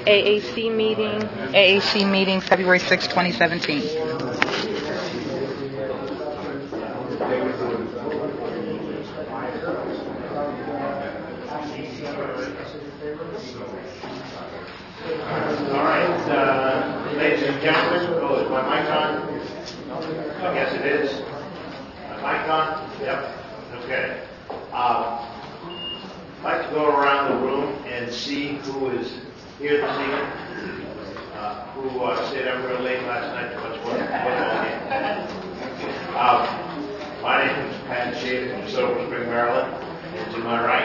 AAC meeting, February 6, 2017. All right, ladies and gentlemen, is my mic on? I guess it is. My mic on? Yep. Okay. I'd like to go around the room and see who is here this evening, who stayed up real late last night to watch football game. My name is Pat Shade from Silver Spring, Maryland, and to my right.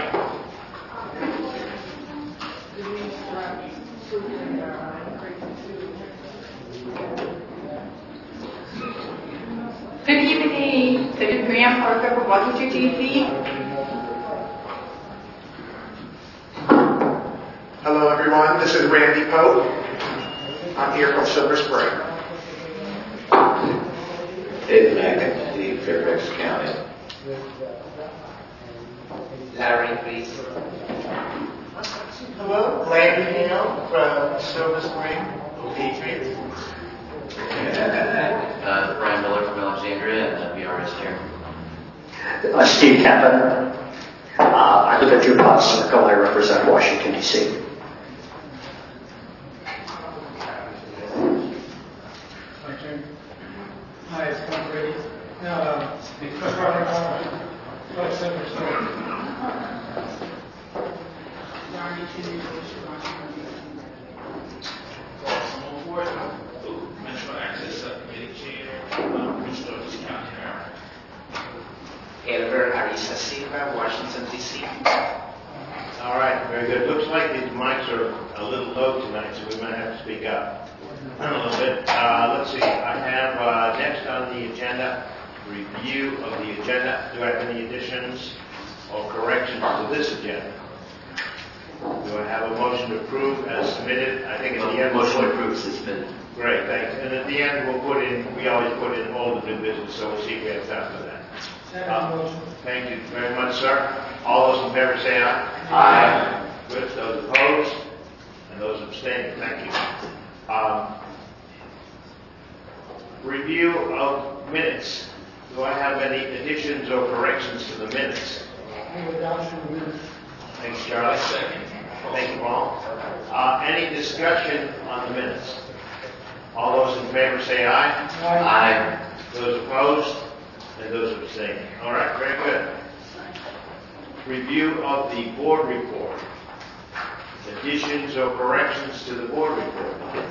Good evening. This is Graham Parker from Washington, D.C. Hello, everyone. This is Randy Pope. I'm here from Silver Spring. Dave McEntee, Fairfax County. Larry, please. Hello, Larry Hale from Silver Spring, Patriots. Brian Miller from Alexandria and BRS chairman. Steve Kaplan. I live at DuPont Circle. I represent Washington, D.C. Hi, it's Tom Brady. Chris Robert, Silver Spring. Metro Access Subcommittee Chair, Prince George's County, Maryland. Elver Arisa Silva, Washington, D.C. All right, very good. Looks like these mics are a little low tonight, so we might have to speak up a little bit. Let's see. I have next on the agenda, review of the agenda. Do I have any additions or corrections to this agenda? Do I have a motion to approve as submitted? I think at the end. Motion to approve is submitted. Great, thanks. And at the end, we always put in all the new business, so we'll see if we have time for that. Thank you very much, sir. All those in favor say aye. Aye. Good. Those opposed and those abstaining. Thank you. Review of minutes. Do I have any additions or corrections to the minutes? Thanks, Charlie. Second. Thank you, Paul. Any discussion on the minutes? All those in favor say aye. Aye. Those opposed and those abstaining. All right, very good. Review of the board report. Additions or corrections to the board report?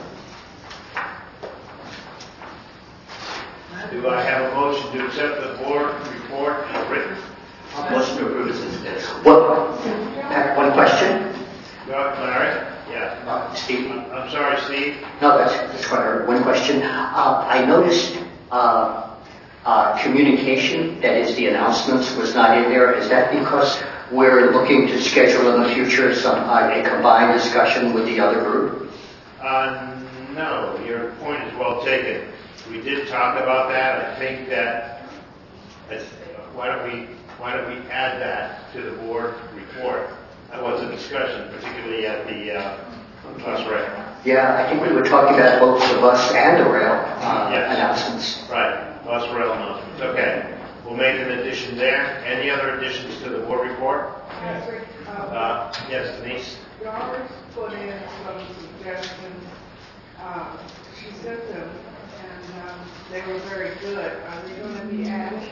Do I have a motion to accept the board report as written? Motion to approve is submitted. One question? Larry? Yeah. Steve? I'm sorry, Steve. No, that's one question. I noticed communication, that is the announcements, was not in there. Is that because we're looking to schedule in the future a combined discussion with the other group? No, your point is well taken. We did talk about that. I think that why don't we add that to the board report? That was a discussion, particularly at the bus rail. Yeah, I think we were talking about both the bus and the rail announcements. Right, bus rail announcements. Okay, we'll make an addition there. Any other additions to the board report? Yes, Denise. Doris put in some suggestions. She sent them, and they were very good. Are they going to be added?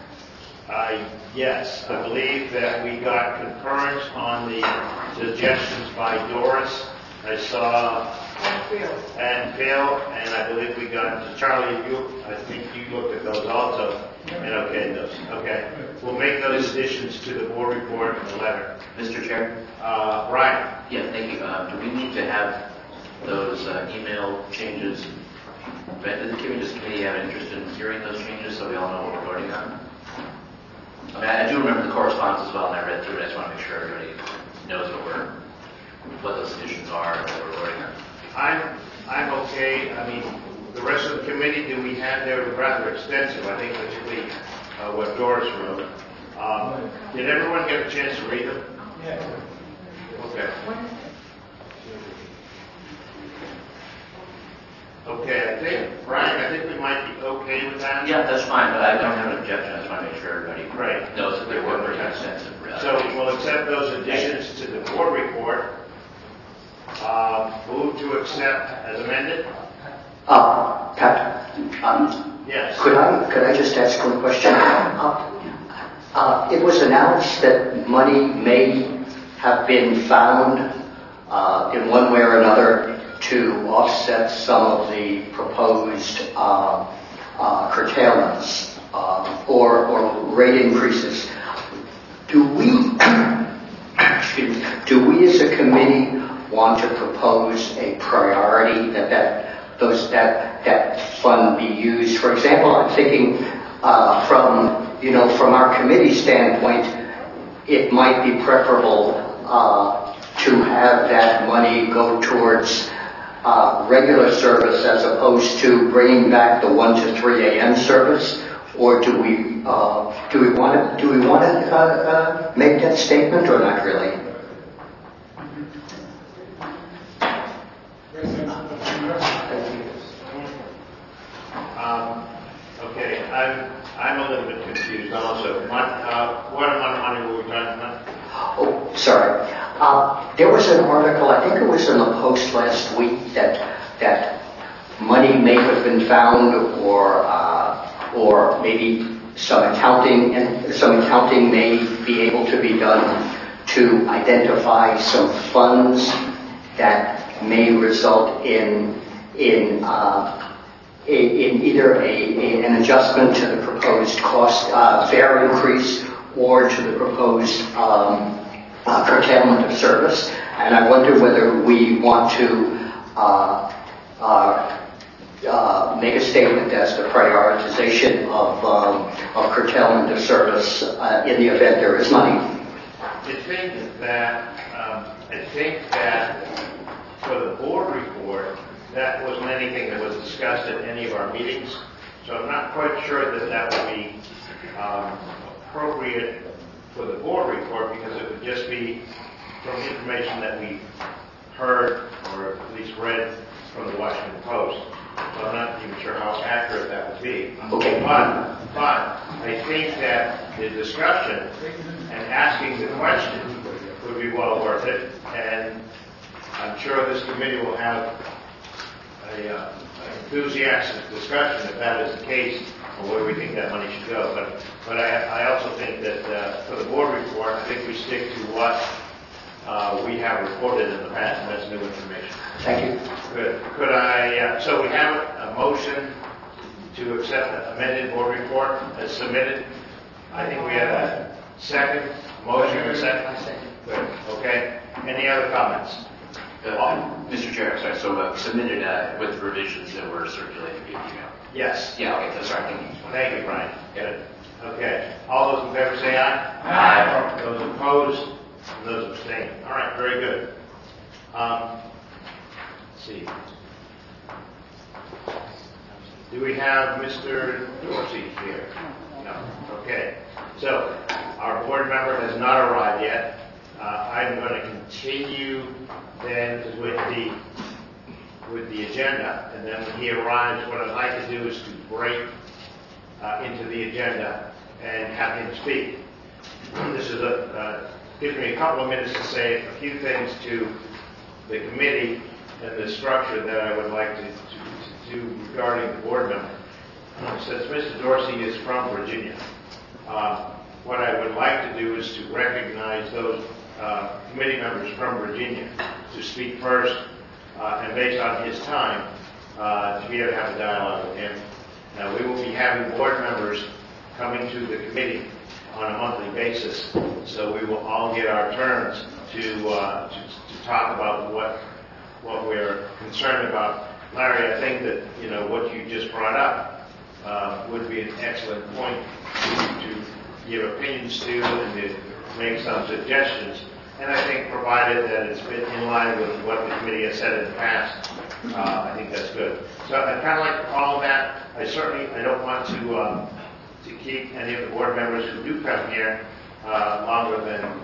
Yes, I believe that we got concurrence on the suggestions by Doris. I saw and Phil, and I believe we got Charlie. I think you looked at those also and okayed those. Okay, we'll make those additions to the board report in the letter. Mr. Chair? Brian. Yeah, thank you. Do we need to have those email changes vetted? Can we just committee have an interest in hearing those changes so we all know what we're voting on? I mean, I do remember the correspondence as well, and I read through it. I just want to make sure everybody knows what those additions are and what we're voting on. I'm okay. I mean, the rest of the committee that we had there was rather extensive. I think particularly what Doris wrote. Did everyone get a chance to read them? Yeah. Okay. Okay, I think we might be okay with that. Yeah, that's fine, but I don't have an objection. I just want to make sure everybody Right. knows that there were pretty extensive. So we'll accept those additions to the board report. Move to accept as amended? Pat, Yes. could I just ask one question? It was announced that money may have been found in one way or another to offset some of the proposed curtailments or rate increases. Do we as a committee want to propose a priority that fund be used? For example, I'm thinking from our committee standpoint, it might be preferable to have that money go towards regular service as opposed to bringing back the 1 to 3 a.m. service, or do we want to make that statement or not really? Okay, I'm a little bit confused also. What amount of money were we talking about? Oh, sorry. There was an article, I think it was in the Post last week, that money may have been found, or maybe some accounting may be able to be done to identify some funds that may result in either an adjustment to the proposed cost fare increase or to the proposed curtailment of service. And I wonder whether we want to make a statement as to prioritization of curtailment of service in the event there is money. I think that for the board report, that wasn't anything that was discussed at any of our meetings, so I'm not quite sure that would be appropriate for the board report, because it would just be from information that we heard or at least read from the Washington Post. So I'm not even sure how accurate that would be. Okay. But I think that the discussion and asking the question would be well worth it, and I'm sure this committee will have an enthusiastic discussion if that is the case, or where we think that money should go. But I also think that for the board report, I think we stick to what we have reported in the past, and that's new information. Thank you. Good. Could I, so we have a motion to accept the amended board report as submitted. I think we have a second motion or second. Good. Okay. Any other comments? Mr. Chair, sorry, so submitted with revisions that were circulated via email. Yes. Yeah, okay, sorry. Thank you, Brian. Good. Okay. All those in favor say aye. Aye. Those opposed? And those abstain. All right, very good. Let's see. Do we have Mr. Dorsey here? No. Okay. So, our board member has not arrived yet. I'm going to continue then with the agenda, and then when he arrives, what I'd like to do is to break into the agenda and have him speak. This is gives me a couple of minutes to say a few things to the committee and the structure that I would like to do regarding the board member. Since Mr. Dorsey is from Virginia, what I would like to do is to recognize those committee members from Virginia to speak first, and based on his time, to be able to have a dialogue with him. Now, we will be having board members coming to the committee on a monthly basis, so we will all get our turns to talk about what we're concerned about. Larry, I think that what you just brought up would be an excellent point to give opinions to and to make some suggestions. And I think provided that it's been in line with what the committee has said in the past, I think that's good. So I'd kind of like to follow that. I don't want to keep any of the board members who do come here longer than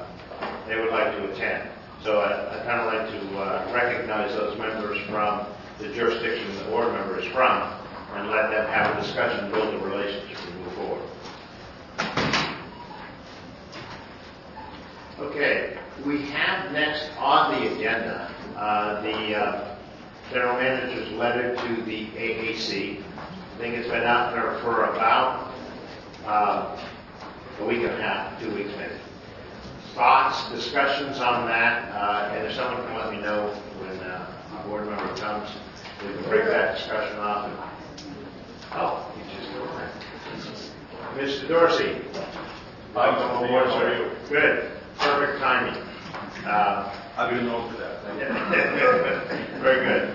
they would like to attend. So I'd kind of like to recognize those members from the jurisdiction the board member is from, and let them have a discussion, build a relationship, and move forward. Okay, we have next on the agenda the general manager's letter to the AAC. I think it's been out there for about a week and a half, 2 weeks maybe. Thoughts, discussions on that, and if someone can let me know when a board member comes, we can break that discussion off. Oh, you just go ahead. Mr. Dorsey. Welcome aboard, sir. Good. Perfect timing. I've been known for that. Very good.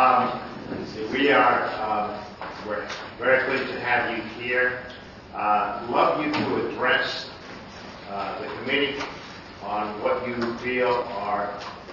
We're very pleased to have you here. Love you to address the committee on what you feel are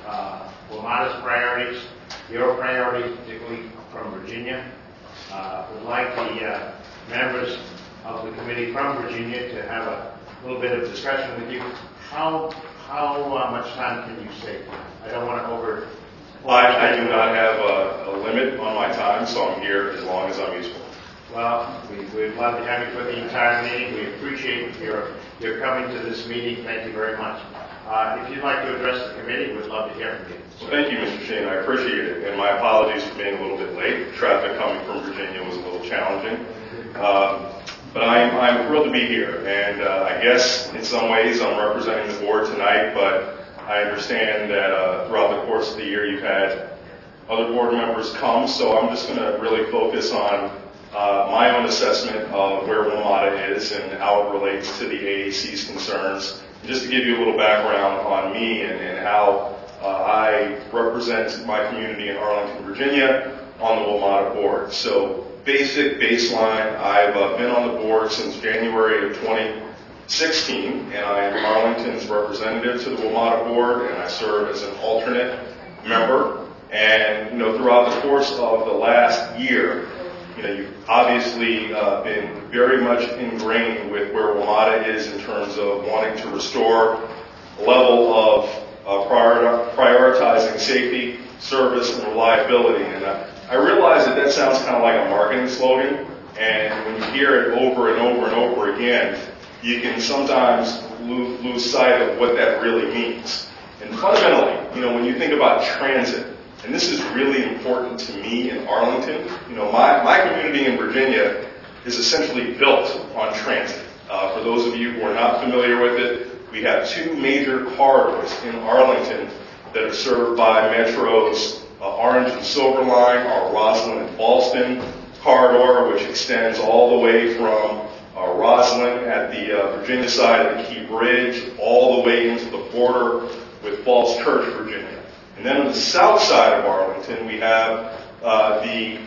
WMATA's priorities, your priorities, particularly from Virginia. Would like the members of the committee from Virginia to have a little bit of discussion with you. How much time can you save? I don't want to over... I do not have a limit on my time, so I'm here as long as I'm useful. Well, we'd love to have you for the entire meeting. We appreciate your coming to this meeting. Thank you very much. If you'd like to address the committee, we'd love to hear from you. Well, thank you, Mr. Shane. I appreciate it. And my apologies for being a little bit late. Traffic coming from Virginia was a little challenging. But I'm thrilled to be here. And I guess in some ways I'm representing the board tonight, but I understand that throughout the course of the year you've had other board members come, so I'm just going to really focus on my own assessment of where WMATA is and how it relates to the AAC's concerns. And just to give you a little background on me and how I represent my community in Arlington, Virginia on the WMATA board. So basic baseline, I've been on the board since January of 2016, and I am Arlington's representative to the WMATA board, and I serve as an alternate member. And throughout the course of the last year, you've obviously been very much ingrained with where WMATA is in terms of wanting to restore a level of prioritizing safety, service, and reliability. And I realize that sounds kind of like a marketing slogan, and when you hear it over and over and over again, you can sometimes lose sight of what that really means. And fundamentally, when you think about transit, and this is really important to me in Arlington, my community in Virginia is essentially built on transit. For those of you who are not familiar with it, we have two major corridors in Arlington that are served by Metro's Orange and Silver Line, our Roslyn and Ballston corridor, which extends all the way from Roslyn at the Virginia side of the Key Bridge, all the way into the border with Falls Church, Virginia. And then on the south side of Arlington, we have the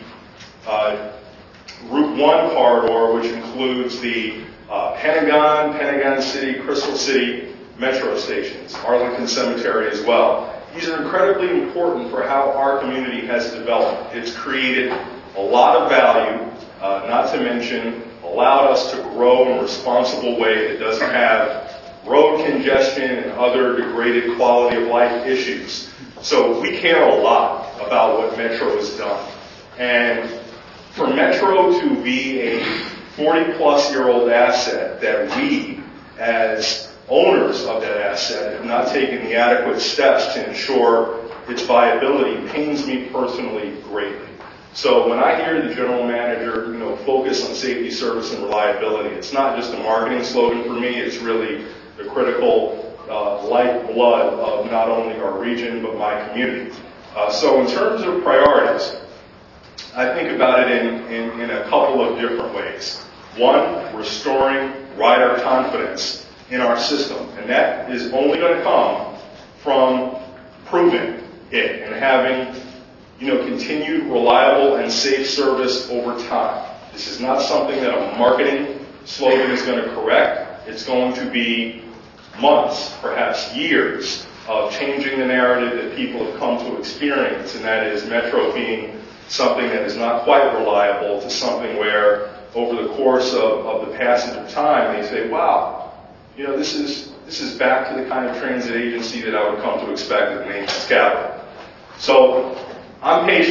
Route 1 corridor, which includes the Pentagon City, Crystal City metro stations, Arlington Cemetery as well. These are incredibly important for how our community has developed. It's created a lot of value, not to mention allowed us to grow in a responsible way that doesn't have road congestion and other degraded quality of life issues. So we care a lot about what Metro has done. And for Metro to be a 40-plus-year-old asset that we, as owners of that asset, have not taken the adequate steps to ensure its viability pains me personally greatly. So when I hear the general manager, focus on safety, service, and reliability, it's not just a marketing slogan for me, it's really the critical lifeblood of not only our region, but my community. So in terms of priorities, I think about it in a couple of different ways. One, restoring rider confidence in our system. And that is only going to come from proving it and having continued reliable and safe service over time. This is not something that a marketing slogan is going to correct. It's going to be months, perhaps years, of changing the narrative that people have come to experience, and that is Metro being something that is not quite reliable to something where over the course of the passage of time they say, wow, this is back to the kind of transit agency that I would come to expect at the nation's capital. So I'm patient.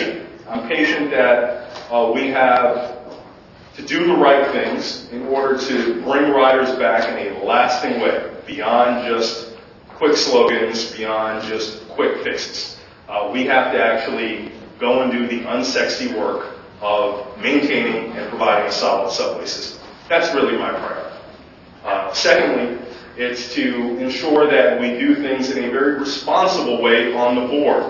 I'm patient that we have to do the right things in order to bring riders back in a lasting way, beyond just quick slogans, beyond just quick fixes. We have to actually go and do the unsexy work of maintaining and providing a solid subway system. That's really my priority. Secondly, it's to ensure that we do things in a very responsible way on the board.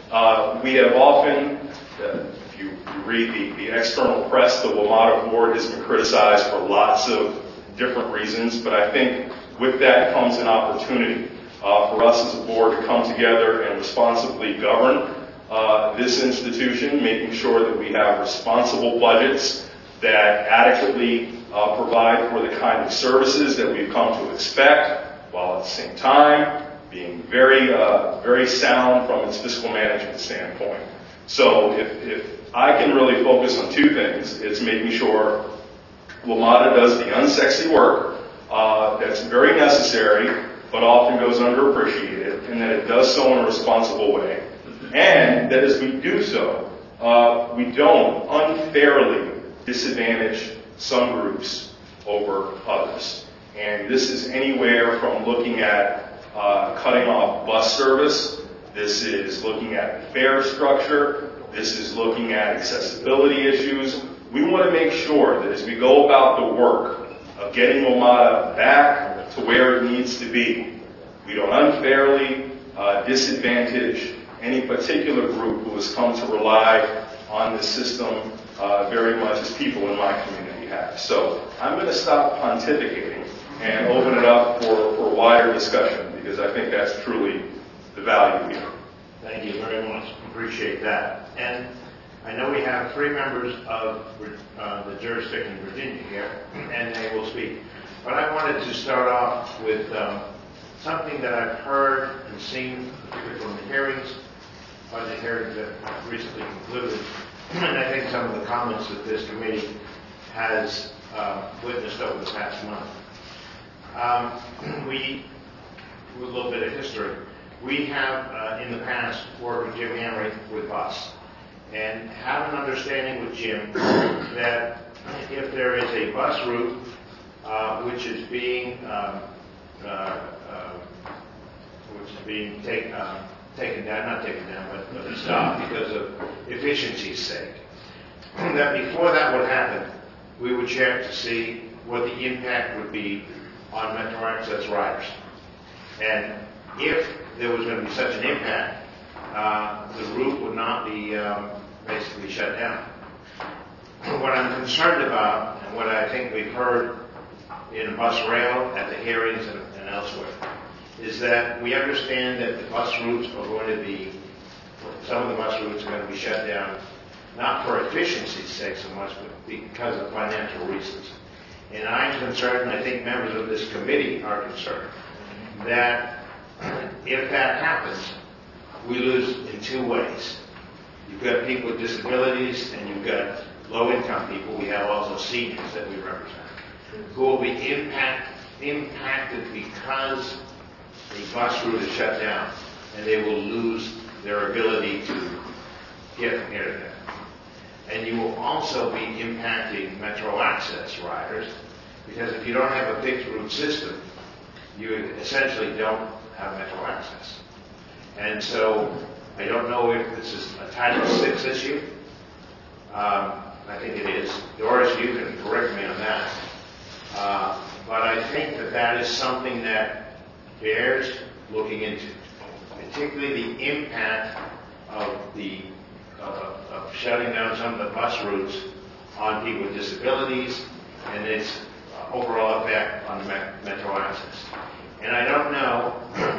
We have often, if you read the external press, the WMATA board has been criticized for lots of different reasons, but I think with that comes an opportunity for us as a board to come together and responsibly govern this institution, making sure that we have responsible budgets that adequately provide for the kind of services that we've come to expect, while at the same time being very sound from its fiscal management standpoint. So if I can really focus on two things, it's making sure WMATA does the unsexy work that's very necessary but often goes underappreciated, and that it does so in a responsible way, and that as we do so, we don't unfairly disadvantage some groups over others. And this is anywhere from looking at cutting off bus service, this is looking at fare structure, this is looking at accessibility issues. We want to make sure that as we go about the work of getting WMATA back to where it needs to be, we don't unfairly disadvantage any particular group who has come to rely on the system very much as people in my community have. So I'm going to stop pontificating and open it up for wider discussion, because I think that's truly the value here. Thank you very much. Appreciate that. And I know we have 3 members of the jurisdiction of Virginia here, and they will speak. But I wanted to start off with something that I've heard and seen, particularly from the hearings, budget hearings that recently concluded, and I think some of the comments that this committee has witnessed over the past month. With a little bit of history, we have in the past worked with Jim Henry with bus, and have an understanding with Jim that if there is a bus route which is being taken down, not taken down, but stopped because of efficiency's sake, that before that would happen, we would check to see what the impact would be on Metro Access riders. And if there was going to be such an impact, the route would not be basically shut down. What I'm concerned about, and what I think we've heard in bus rail at the hearings and elsewhere, is that we understand that the bus routes are going to be, some of the bus routes are going to be shut down, not for efficiency's sake so much, but because of financial reasons. And I'm concerned, and I think members of this committee are concerned, that if that happens, we lose in 2 ways. You've got people with disabilities, and you've got low-income people. We have also seniors that we represent, who will be impacted because the bus route is shut down, and they will lose their ability to get from here to there. And you will also be impacting Metro Access riders, because if you don't have a fixed route system, you essentially don't have Metro Access. And so I don't know if this is a Title VI issue. I think it is. Doris, you can correct me on that. But I think that is something that bears looking into, particularly the impact of shutting down some of the bus routes on people with disabilities and its overall effect on Metro Access. And I don't know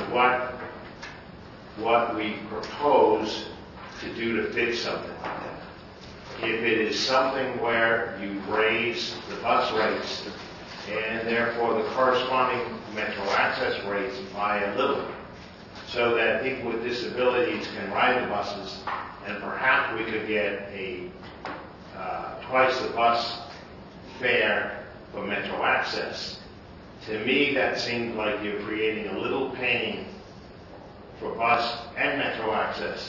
what we propose to do to fix something like that. If it is something where you raise the bus rates and therefore the corresponding Metro Access rates by a little, so that people with disabilities can ride the buses, and perhaps we could get a twice the bus fare for Metro Access. To me, that seems like you're creating a little pain for bus and Metro Access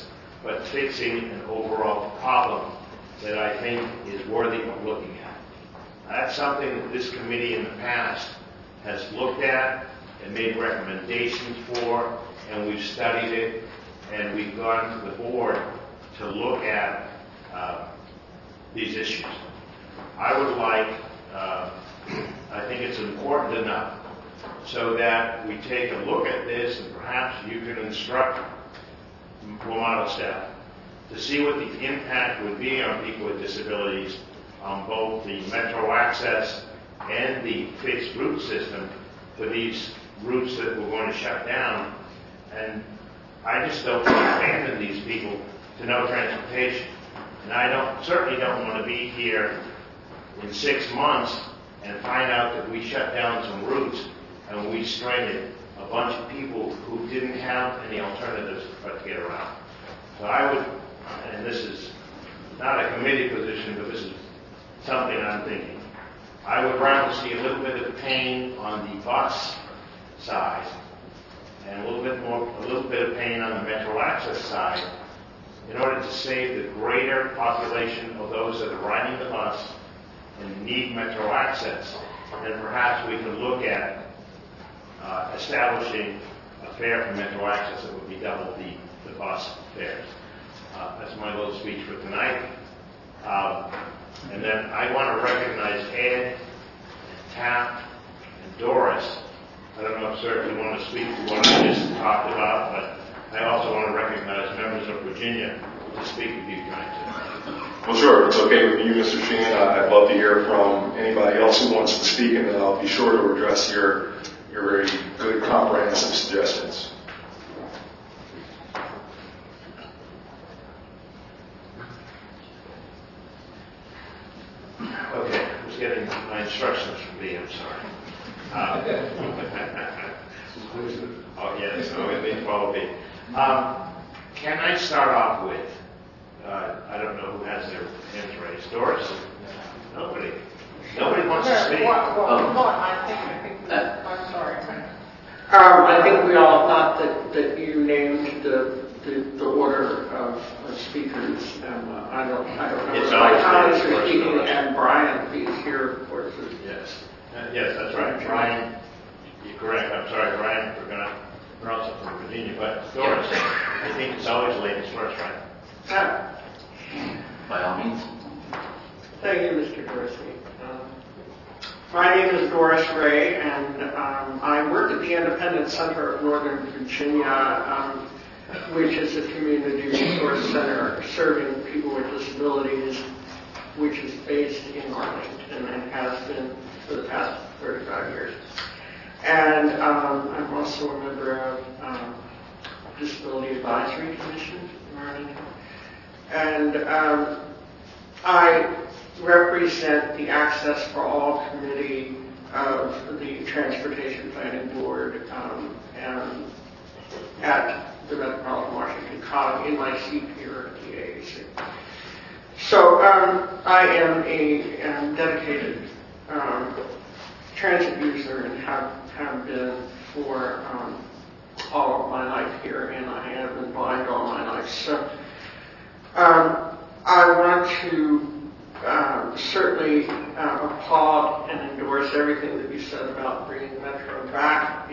but fixing an overall problem that I think is worthy of looking at. That's something that this committee in the past has looked at and made recommendations for, and we've studied it, and we've gone to the board to look at these issues. I would like, I think it's important enough so that we take a look at this, and perhaps you can instruct WMATA staff to see what the impact would be on people with disabilities on both the Metro Access and the fixed route system for these routes that we're going to shut down. And I just don't want to abandon these people to no transportation. And I certainly don't want to be here in 6 months and find out that we shut down some routes and we stranded a bunch of people who didn't have any alternatives but to get around. So I would, and this is not a committee position, but this is something I'm thinking, I would rather see a little bit of pain on the bus side and a little bit of pain on the Metro Access side in order to save the greater population of those that are riding the bus and need Metro Access. And perhaps we could look at establishing a fare for Metro Access that would be double the bus fares. That's my little speech for tonight. And then I want to recognize Ed, and Taft, and Doris. I don't know, sir, if you want to speak to what I just talked about, but I also want to recognize members of Virginia to speak with you tonight. Well, sure. If it's okay with you, Mr. Sheehan, I'd love to hear from anybody else who wants to speak, and then I'll be sure to address your very good, comprehensive suggestions. Okay, I was getting my instructions from me, I'm sorry. Oh, yes, it may well be. Can I start off with, I don't know who has their hands raised. Doris? Nobody. Nobody wants to speak. I'm sorry. I think we all thought that you named the order of speakers. I don't know. It's my colleagues always are speaking, and Brian, he's here, of course. Yes. Yes, that's right. Brian, you're correct. I'm sorry, Brian, we're also from Virginia, but Doris, I think it's always ladies first, right? By all means. Thank you, Mr. Dorsey. My name is Doris Ray, and I work at the Independent Center of Northern Virginia, which is a community resource center serving people with disabilities, which is based in Arlington and has been for the past 35 years. And I'm also a member of Disability Advisory Commission in Arlington. And I represent the Access for All Committee of the Transportation Planning Board and at the Metropolitan Washington COG in my seat here at the AAC. So I am a dedicated transit user and have been for all of my life here, and I have been blind all my life. So I want to certainly applaud and endorse everything that you said about bringing Metro back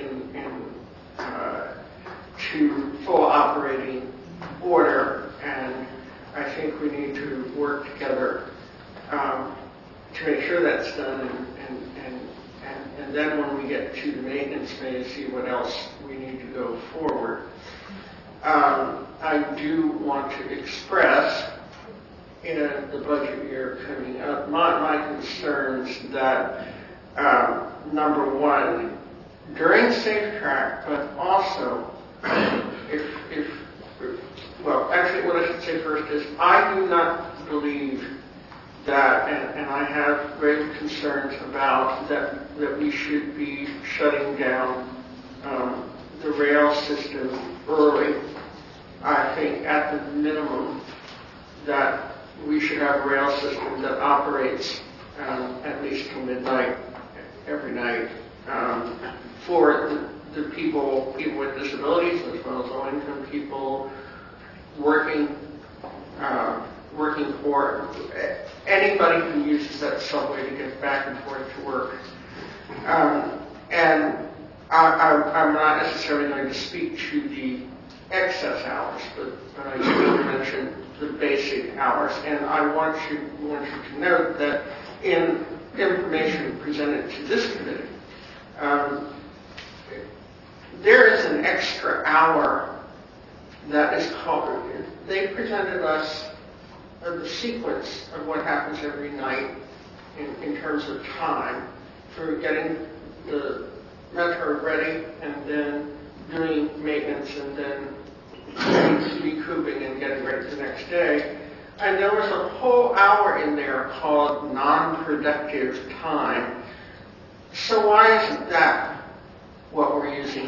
to full operating order, and I think we need to work together to make sure that's done, and then when we get to the maintenance phase, see what else we need to go forward. I do want to express in the budget year coming up my concerns that number one, during Safe Track, but also well, actually what I should say first is I do not believe that, and I have grave concerns about that we should be shutting down the rail system early. I think at the minimum that we should have a rail system that operates at least till midnight every night for the people with disabilities as well as low-income people, working for anybody who uses that subway to get back and forth to work. And I'm not necessarily going to speak to the excess hours, but I do mention the basic hours. And I want you to note that in information presented to this committee, there is an extra hour that is called. They presented us the sequence of what happens every night in terms of time for getting the metro ready and then doing maintenance and then recouping and getting ready the next day. And there was a whole hour in there called non-productive time. So why isn't that what we're using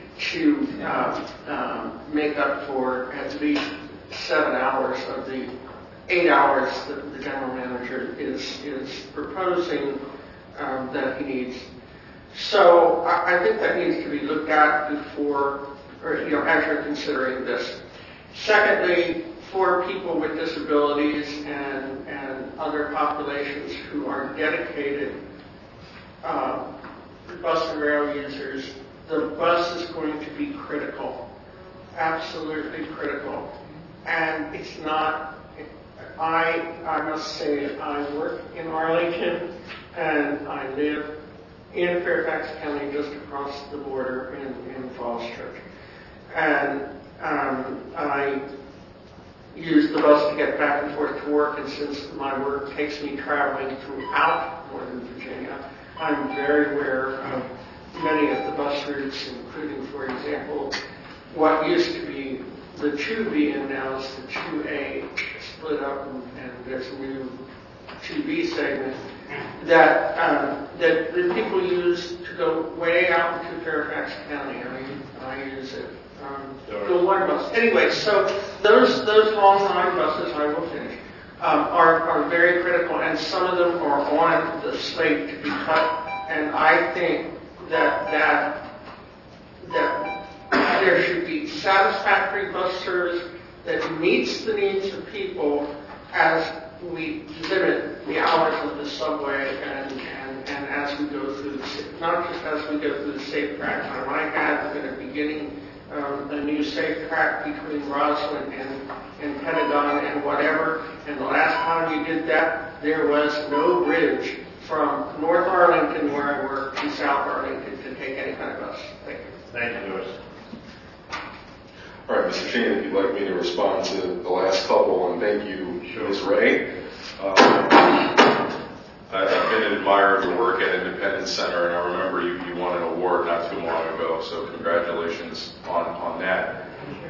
to make up for at least 7 hours of the 8 hours that the general manager is proposing that he needs? So I think that needs to be looked at before, or as you're considering this. Secondly, for people with disabilities and other populations who are dedicated bus and rail users, the bus is going to be critical, absolutely critical. And it's not, I must say, I work in Arlington and I live in Fairfax County just across the border in Falls Church. And I use the bus to get back and forth to work, and since my work takes me traveling throughout Northern Virginia, I'm very aware of many of the bus routes, including, for example, what used to be the 2B and now is the 2A split up, and there's a new 2B segment that people use to go way out into Fairfax County. I use it. The water bus. Anyway, so those long line buses, I will finish, are very critical, and some of them are on the slate to be cut. And I think that there should be satisfactory bus service that meets the needs of people as we limit the hours of the subway and as we go through not just as we go through the safe track. I might add that at the beginning, a new safe track between Roslyn and Pentagon and whatever. And the last time we did that, there was no bridge from North Arlington, where I work, to South Arlington to take any kind of bus. Thank you. Thank you, Louis. All right, Mr. Cheney, if you'd like me to respond to the last couple, and thank you, Ms. Ray. I've been an admirer of your work at Independence Center, and I remember you won an award not too long ago, so congratulations on that.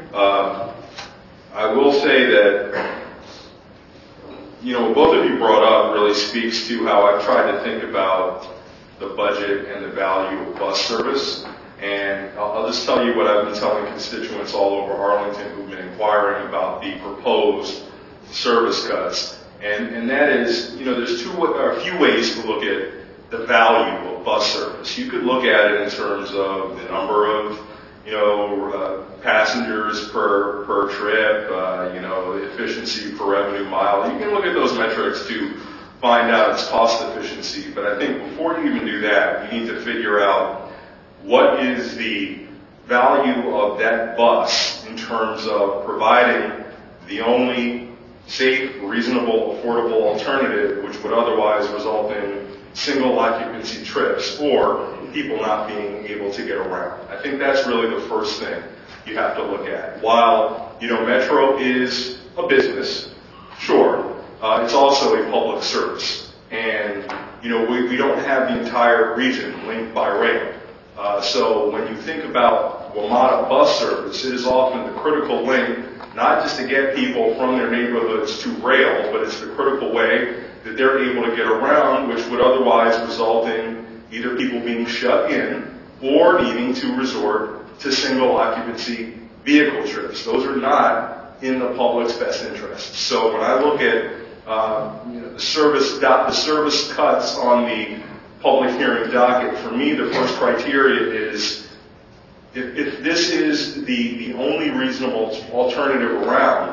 I will say that, what both of you brought up really speaks to how I've tried to think about the budget and the value of bus service. And I'll just tell you what I've been telling constituents all over Arlington who've been inquiring about the proposed service cuts. And that is, there's a few ways to look at the value of bus service. You could look at it in terms of the number of, passengers per trip, efficiency per revenue mile. You can look at those metrics to find out its cost efficiency. But I think before you even do that, you need to figure out what is the value of that bus in terms of providing the only safe, reasonable, affordable alternative, which would otherwise result in single occupancy trips or people not being able to get around. I think that's really the first thing you have to look at. While, Metro is a business, sure, it's also a public service. And, we don't have the entire region linked by rail. So when you think about WMATA bus service, it is often the critical link, not just to get people from their neighborhoods to rail, but it's the critical way that they're able to get around, which would otherwise result in either people being shut in or needing to resort to single occupancy vehicle trips. Those are not in the public's best interest. So when I look at the service cuts on the public hearing docket, for me the first criteria is if this is the only reasonable alternative around,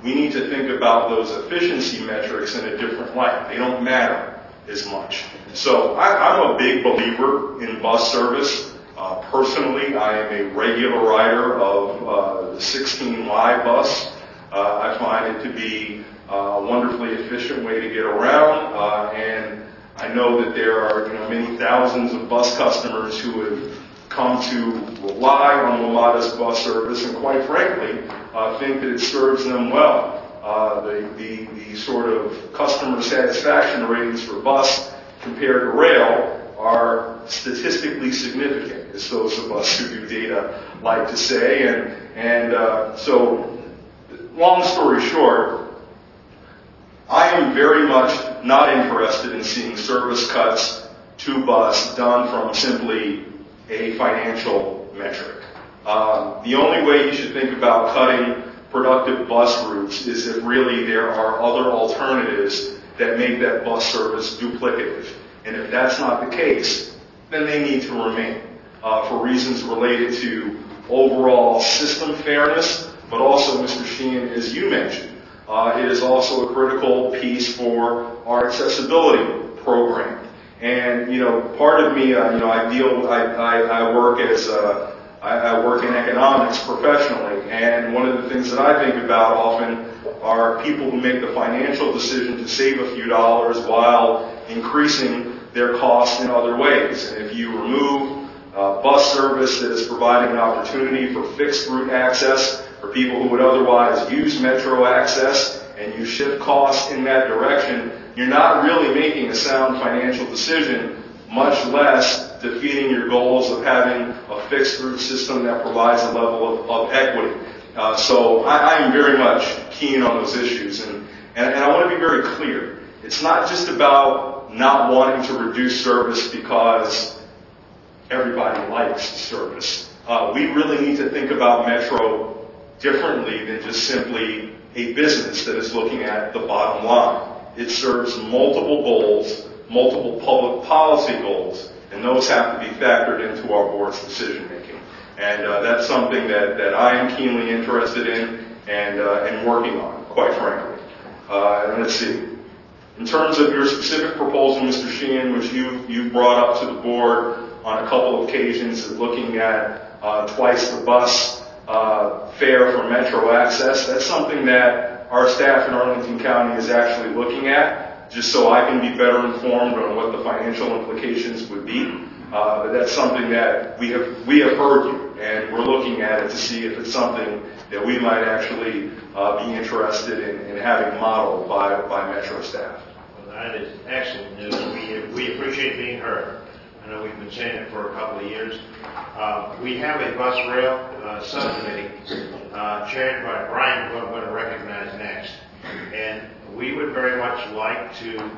we need to think about those efficiency metrics in a different light. They don't matter as much. So I'm a big believer in bus service. Personally, I am a regular rider of the 16 Y bus. I find it to be a wonderfully efficient way to get around, and I know that there are many thousands of bus customers who have come to rely on WMATA's bus service, and quite frankly, think that it serves them well. The sort of customer satisfaction ratings for bus compared to rail are statistically significant, as those of us who do data like to say. So, long story short, I am very much not interested in seeing service cuts to bus done from simply a financial metric. The only way you should think about cutting productive bus routes is if really there are other alternatives that make that bus service duplicative. And if that's not the case, then they need to remain for reasons related to overall system fairness, but also, Mr. Sheehan, as you mentioned, it is also a critical piece for our accessibility program. And, part of me, I work in economics professionally, and one of the things that I think about often are people who make the financial decision to save a few dollars while increasing their costs in other ways. And if you remove bus service that is providing an opportunity for fixed route access for people who would otherwise use metro access, and you shift costs in that direction, you're not really making a sound financial decision, much less defeating your goals of having a fixed route system that provides a level of equity. So I am very much keen on those issues, and I want to be very clear. It's not just about not wanting to reduce service because everybody likes service. We really need to think about Metro differently than just simply a business that is looking at the bottom line. It serves multiple goals, multiple public policy goals, and those have to be factored into our board's decision making. And that's something that I am keenly interested in and working on, quite frankly. And let's see. In terms of your specific proposal, Mr. Sheehan, which you brought up to the board on a couple of occasions, looking at twice the bus fare for metro access, that's something that our staff in Arlington County is actually looking at, just so I can be better informed on what the financial implications would be. But that's something that we have heard you, and we're looking at it to see if it's something that we might actually be interested in having modeled by Metro staff. Well, that is excellent news. We appreciate being heard. I know we've been saying it for a couple of years. We have a bus rail subcommittee chaired by Brian, who I'm going to recognize next. And we would very much like to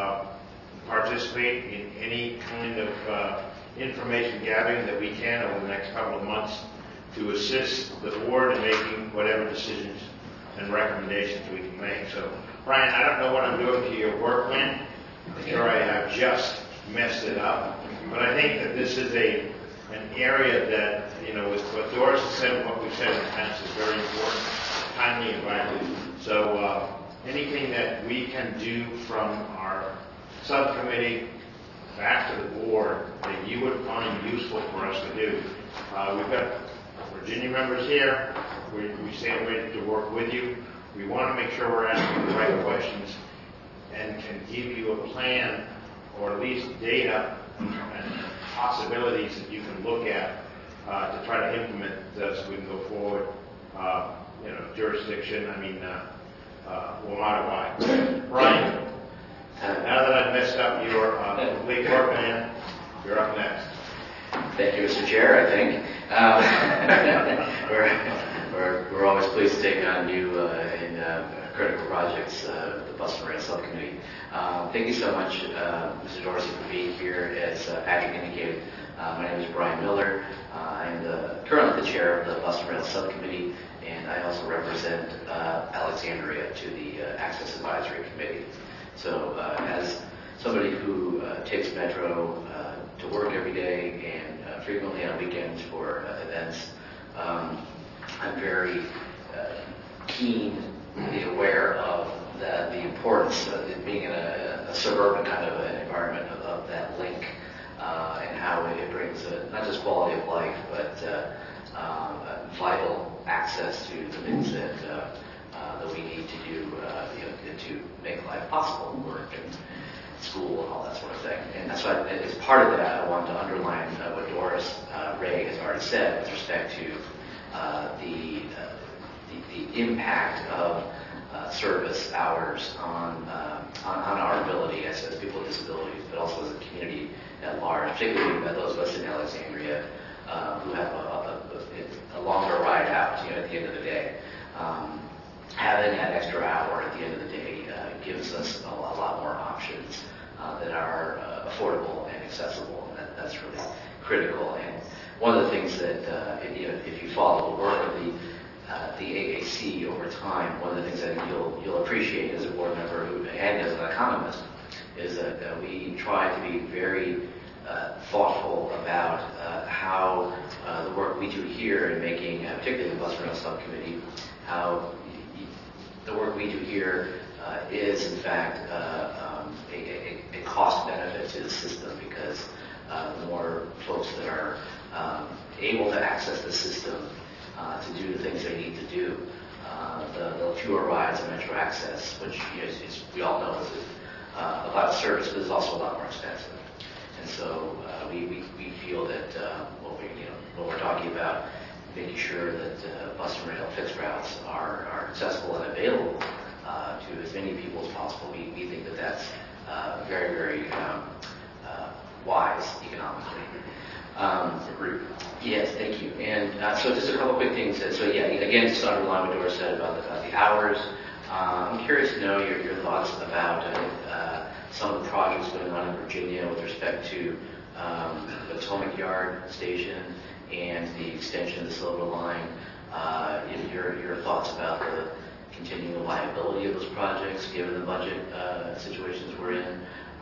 participate in any kind of information gathering that we can over the next couple of months to assist the board in making whatever decisions and recommendations we can make. So, Brian, I don't know what I'm doing to your work plan. I'm sure I have just messed it up. But I think that this is an area that, with what Doris has said and what we've said in the past is very important, timely and vital. So anything that we can do from our subcommittee back to the board that you would find useful for us to do. We've got Virginia members here. We stand ready to work with you. We want to make sure we're asking the right questions and can give you a plan or at least data and possibilities that you can look at to try to implement so we can go forward. Jurisdiction, WMATA-wide. Brian, now that I've messed up your complete work plan, you're up next. Thank you, Mr. Chair, I think. We're always pleased to take on new and critical projects, the Bus and Rail Subcommittee. Thank you so much, Mr. Dorsey, for being here. As Patrick indicated, my name is Brian Miller. I'm currently the chair of the Bus and Rail Subcommittee, and I also represent Alexandria to the Access Advisory Committee. So as somebody who takes Metro to work every day and frequently on weekends for events, I'm very keen be aware of the importance of it being in a suburban kind of an environment of that link and how it brings not just quality of life, but vital access to the things that we need to do to make life possible, work and school and all that sort of thing. And so as part of that, I wanted to underline what Doris Ray has already said with respect to the impact of service hours on our ability as people with disabilities, but also as a community at large, particularly those of us in Alexandria who have a longer ride out, at the end of the day. Having that extra hour at the end of the day gives us a lot more options that are affordable and accessible, and that's really critical. And one of the things that, if you follow the work of the AAC over time, one of the things that you'll appreciate as a board member and as an economist is that we try to be very thoughtful about how the work we do here in making, particularly the bus rental subcommittee, how the work we do here is in fact a cost benefit to the system, because the more folks that are able to access the system to do the things they need to do, the fewer rides and Metro Access, which we all know is a lot of service, but is also a lot more expensive. And so we feel that when we're talking about making sure that bus and rail fixed routes are accessible and available to as many people as possible, we think that that's very, very wise economically. Agreed. Yes, thank you. And so just a couple quick things. So yeah, again, just to underline what Doris said about the hours. I'm curious to know your thoughts about some of the projects going on in Virginia with respect to the Potomac Yard Station and the extension of the Silver Line. Your thoughts about the continuing viability of those projects, given the budget situations we're in.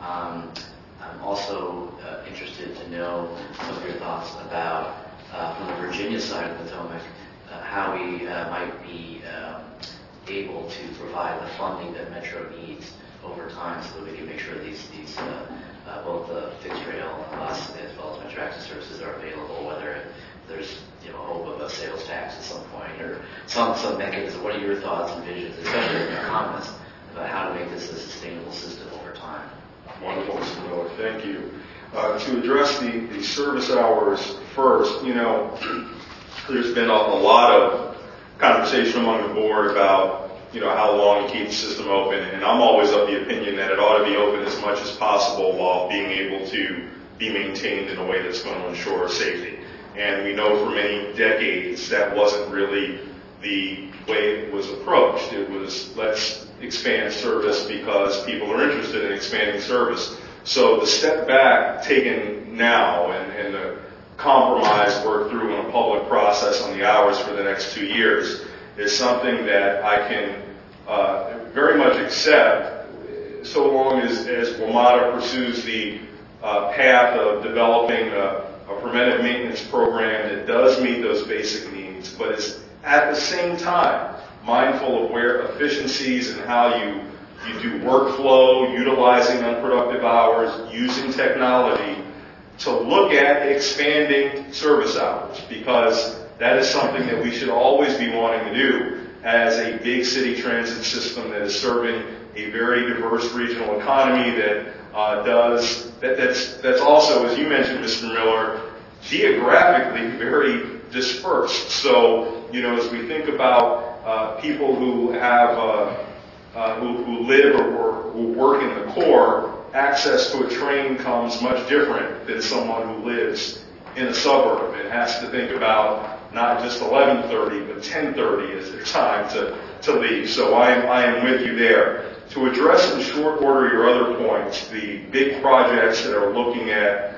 I'm also interested to know some of your thoughts about, from the Virginia side of the Potomac, how we might be able to provide the funding that Metro needs over time so that we can make sure these both the fixed rail and bus as well as Metro Access services are available, whether there's hope of a sales tax at some point or some mechanism. What are your thoughts and visions, especially in your comments, about how to make this a sustainable system over time? Wonderful, Mr. Miller. Thank you. To address the service hours first, there's been a lot of conversation among the board about, how long to keep the system open, and I'm always of the opinion that it ought to be open as much as possible while being able to be maintained in a way that's going to ensure safety. And we know for many decades that wasn't really the way it was approached. It was, let's expand service because people are interested in expanding service. So the step back taken now and the compromise worked through in a public process on the hours for the next 2 years is something that I can very much accept, so long as WMATA pursues the path of developing a preventive maintenance program that does meet those basic needs, but is at the same time mindful of where efficiencies and how you do workflow, utilizing unproductive hours, using technology to look at expanding service hours, because that is something that we should always be wanting to do as a big city transit system that is serving a very diverse regional economy that's also, as you mentioned, Mr. Miller, geographically very dispersed. So, as we think about people who have who live or who work in the core, access to a train comes much different than someone who lives in a suburb and has to think about not just 11:30 but 10:30 as their time to leave. So I am with you there. To address in short order your other points, the big projects that are looking at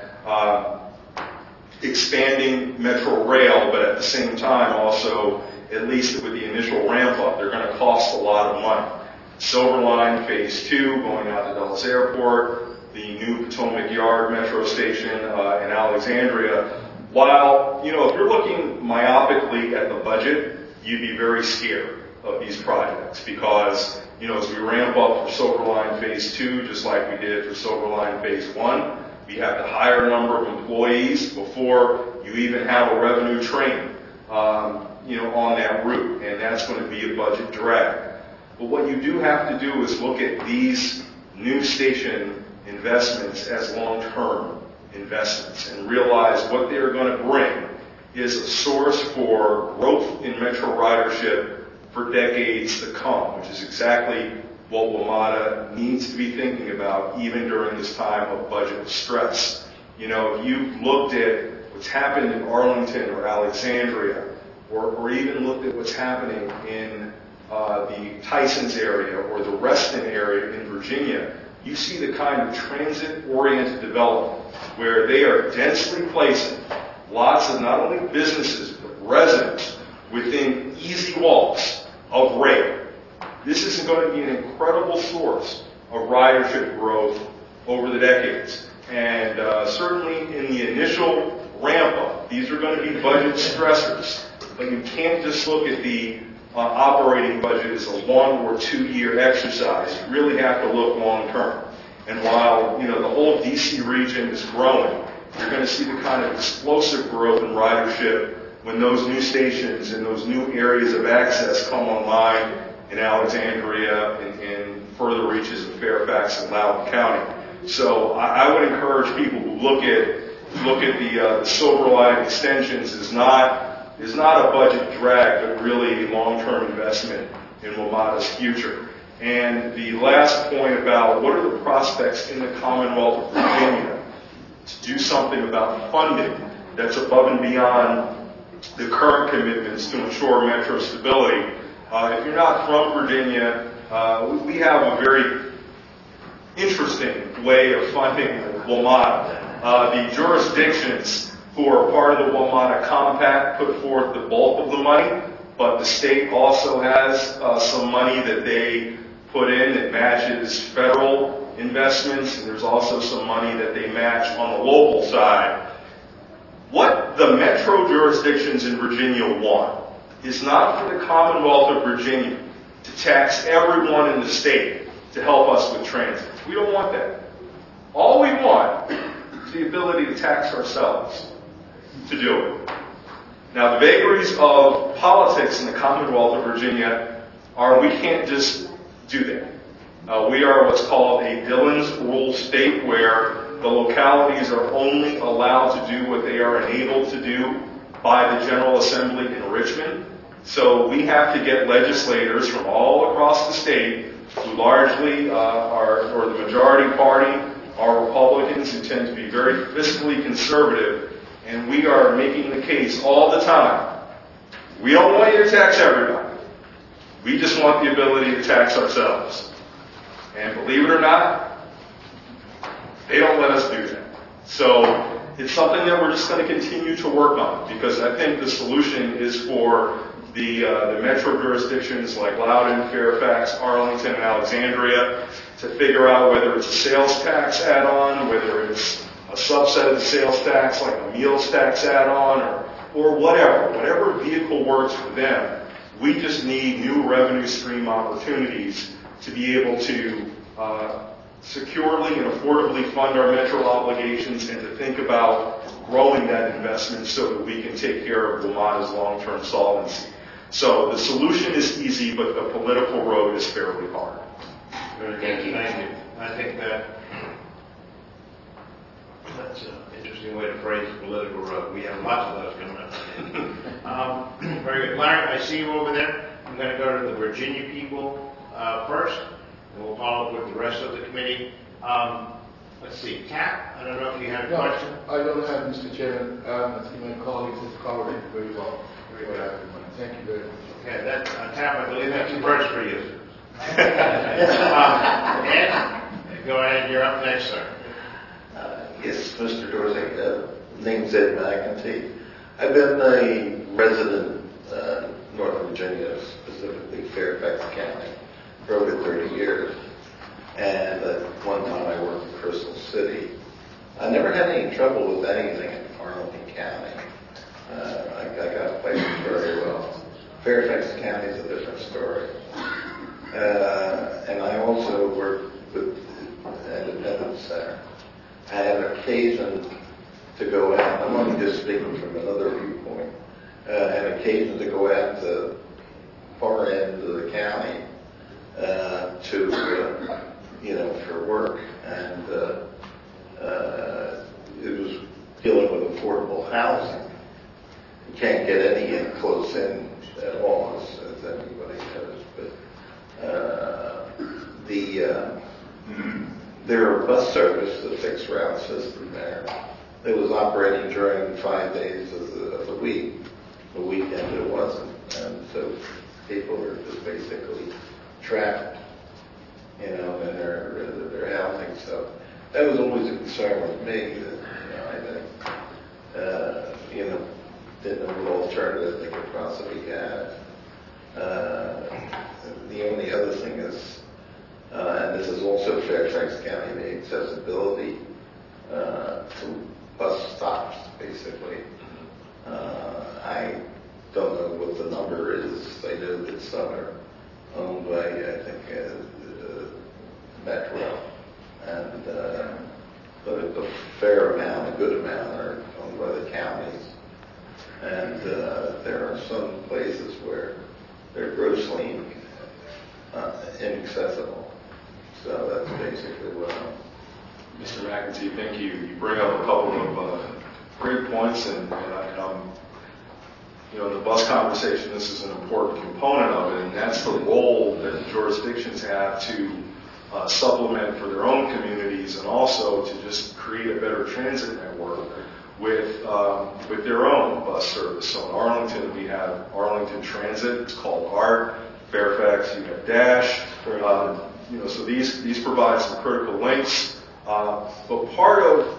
expanding Metro Rail, but at the same time also, at least with the initial ramp up, they're going to cost a lot of money. Silver Line Phase 2 going out to Dulles Airport, the new Potomac Yard Metro Station in Alexandria. While, if you're looking myopically at the budget, you'd be very scared. of these projects because, as we ramp up for Silver Line Phase 2, just like we did for Silver Line Phase 1, we have to hire a number of employees before you even have a revenue train, on that route, and that's going to be a budget drag. But what you do have to do is look at these new station investments as long-term investments and realize what they're going to bring is a source for growth in metro ridership for decades to come, which is exactly what WMATA needs to be thinking about even during this time of budget stress. If you've looked at what's happened in Arlington or Alexandria, or even looked at what's happening in the Tysons area or the Reston area in Virginia, you see the kind of transit-oriented development where they are densely placing lots of not only businesses but residents within easy walks of rail. This is going to be an incredible source of ridership growth over the decades. And certainly in the initial ramp-up, these are going to be budget stressors. But you can't just look at the operating budget as a 1 or 2 year exercise. You really have to look long-term. And while the whole DC region is growing, you're going to see the kind of explosive growth in ridership when those new stations and those new areas of access come online in Alexandria and further reaches of Fairfax and Loudoun County. So I would encourage people who look at the Silver Line extensions as not a budget drag, but really long-term investment in WMATA's future. And the last point about what are the prospects in the Commonwealth of Virginia to do something about funding that's above and beyond the current commitments to ensure metro stability. If you're not from Virginia, we have a very interesting way of funding WMATA. The jurisdictions who are part of the WMATA Compact put forth the bulk of the money, but the state also has some money that they put in that matches federal investments, and there's also some money that they match on the local side. What the metro jurisdictions in Virginia want is not for the Commonwealth of Virginia to tax everyone in the state to help us with transit. We don't want that. All we want is the ability to tax ourselves to do it. Now, the vagaries of politics in the Commonwealth of Virginia are we can't just do that. We are what's called a Dillon's Rule state where the localities are only allowed to do what they are enabled to do by the General Assembly in Richmond. So we have to get legislators from all across the state who largely or the majority party are Republicans who tend to be very fiscally conservative, and we are making the case all the time. We don't want you to tax everybody. We just want the ability to tax ourselves. And believe it or not, they don't let us do that. So it's something that we're just going to continue to work on because I think the solution is for the metro jurisdictions like Loudoun, Fairfax, Arlington, and Alexandria to figure out whether it's a sales tax add-on, whether it's a subset of the sales tax like a meals tax add-on or whatever vehicle works for them. We just need new revenue stream opportunities to be able to securely and affordably fund our metro obligations and to think about growing that investment so that we can take care of WMATA's long-term solvency. So the solution is easy, but the political road is fairly hard. Thank you. I think that's an interesting way to phrase the political road. We have lots of those coming up. Very good. Larry, I see you over there. I'm going to go to the Virginia people first, and we'll follow up with the rest of the committee. Let's see. Kat, I don't know if you had a question. I don't have, Mr. Chairman. I think my colleagues have covered it very well. Very good. Thank you very much. Okay, Tab, I believe that's a first for you. Ed, go ahead. You're up next, sir. Yes, Mr. Dorsey. Name's Ed McEntee. I've been a resident in Northern Virginia, specifically Fairfax County, for over 30 years. And at one time I worked in Crystal City. I never had any trouble with anything in Arlington County. I got places very well. Fairfax County is a different story. And I also work with Independence Center. I had an occasion to go out, I'm only just speaking from another viewpoint, an occasion to go out to the far end of the county for work. And it was dealing with affordable housing. You can't get any in close in at all, as anybody knows. But there are bus service, the fixed route system there. It was operating during 5 days of the week. The weekend it wasn't. And so people were just basically trapped, in their housing. So that was always a concern with me that, didn't know what alternative they could possibly have. The only other thing is, and this is also Fairfax County, the accessibility to bus stops, basically. I don't know what the number is. I know that some are owned by, I think, Metro, and but a fair amount, a good amount, are owned by the counties. And there are some places where they're grossly inaccessible. So that's basically what I'm... Mr. McEntee, thank you. You bring up a couple of great points, and the bus conversation, this is an important component of it, and that's the role that the jurisdictions have to supplement for their own communities, and also to just create a better transit network with their own bus service. So in Arlington, we have Arlington Transit. It's called ART. Fairfax, you have Dash. So these provide some critical links. But part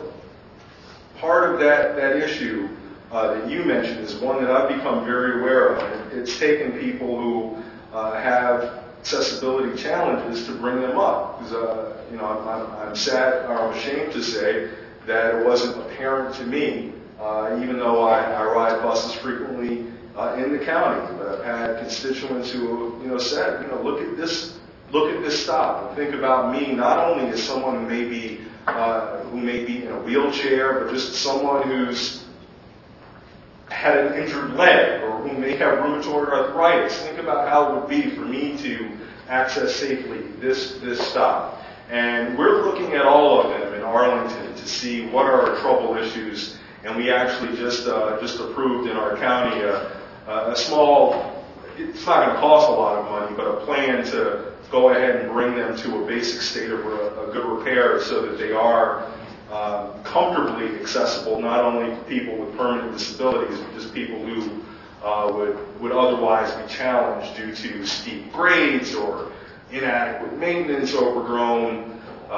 of that issue that you mentioned is one that I've become very aware of. It's taken people who have accessibility challenges to bring them up. Because I'm sad, or I'm ashamed to say that it wasn't apparent to me, even though I ride buses frequently in the county. But I've had constituents who said, look at this stop, and think about me not only as someone who may be in a wheelchair, but just someone who's had an injured leg, or who may have rheumatoid arthritis. Think about how it would be for me to access safely this stop. And we're looking at all of them in Arlington to see what are our trouble issues. And we actually just approved in our county a small, it's not going to cost a lot of money, but a plan to go ahead and bring them to a basic state of a good repair so that they are comfortably accessible, not only for people with permanent disabilities, but just people who would otherwise be challenged due to steep grades or inadequate maintenance, overgrown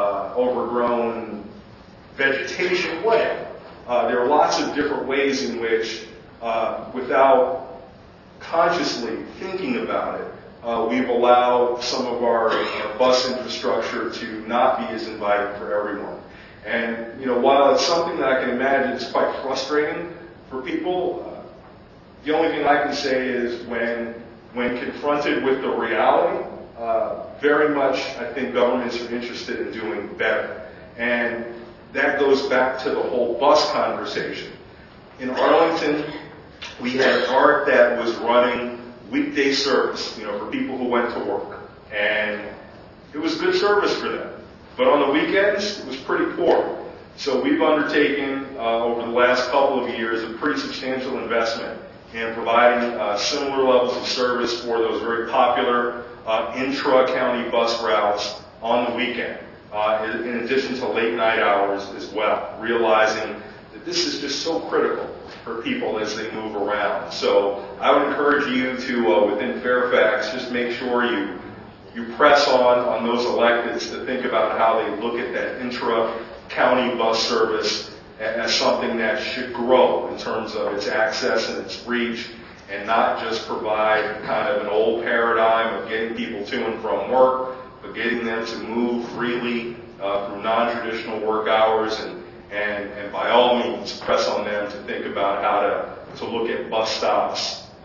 vegetation, whatever. There are lots of different ways in which, without consciously thinking about it, we've allowed some of our bus infrastructure to not be as inviting for everyone. And while it's something that I can imagine is quite frustrating for people, the only thing I can say is when confronted with the reality, very much I think governments are interested in doing better. And that goes back to the whole bus conversation. In Arlington, we had ART that was running weekday service, for people who went to work. And it was good service for them. But on the weekends, it was pretty poor. So we've undertaken, over the last couple of years, a pretty substantial investment in providing similar levels of service for those very popular intra-county bus routes on the weekend, in addition to late night hours as well, realizing that this is just so critical for people as they move around. So I would encourage you to, within Fairfax, just make sure you press on those electeds to think about how they look at that intra-county bus service as something that should grow in terms of its access and its reach, and not just provide kind of an old paradigm of getting people to and from work, but getting them to move freely through non-traditional work hours, and by all means press on them to think about how to look at bus stops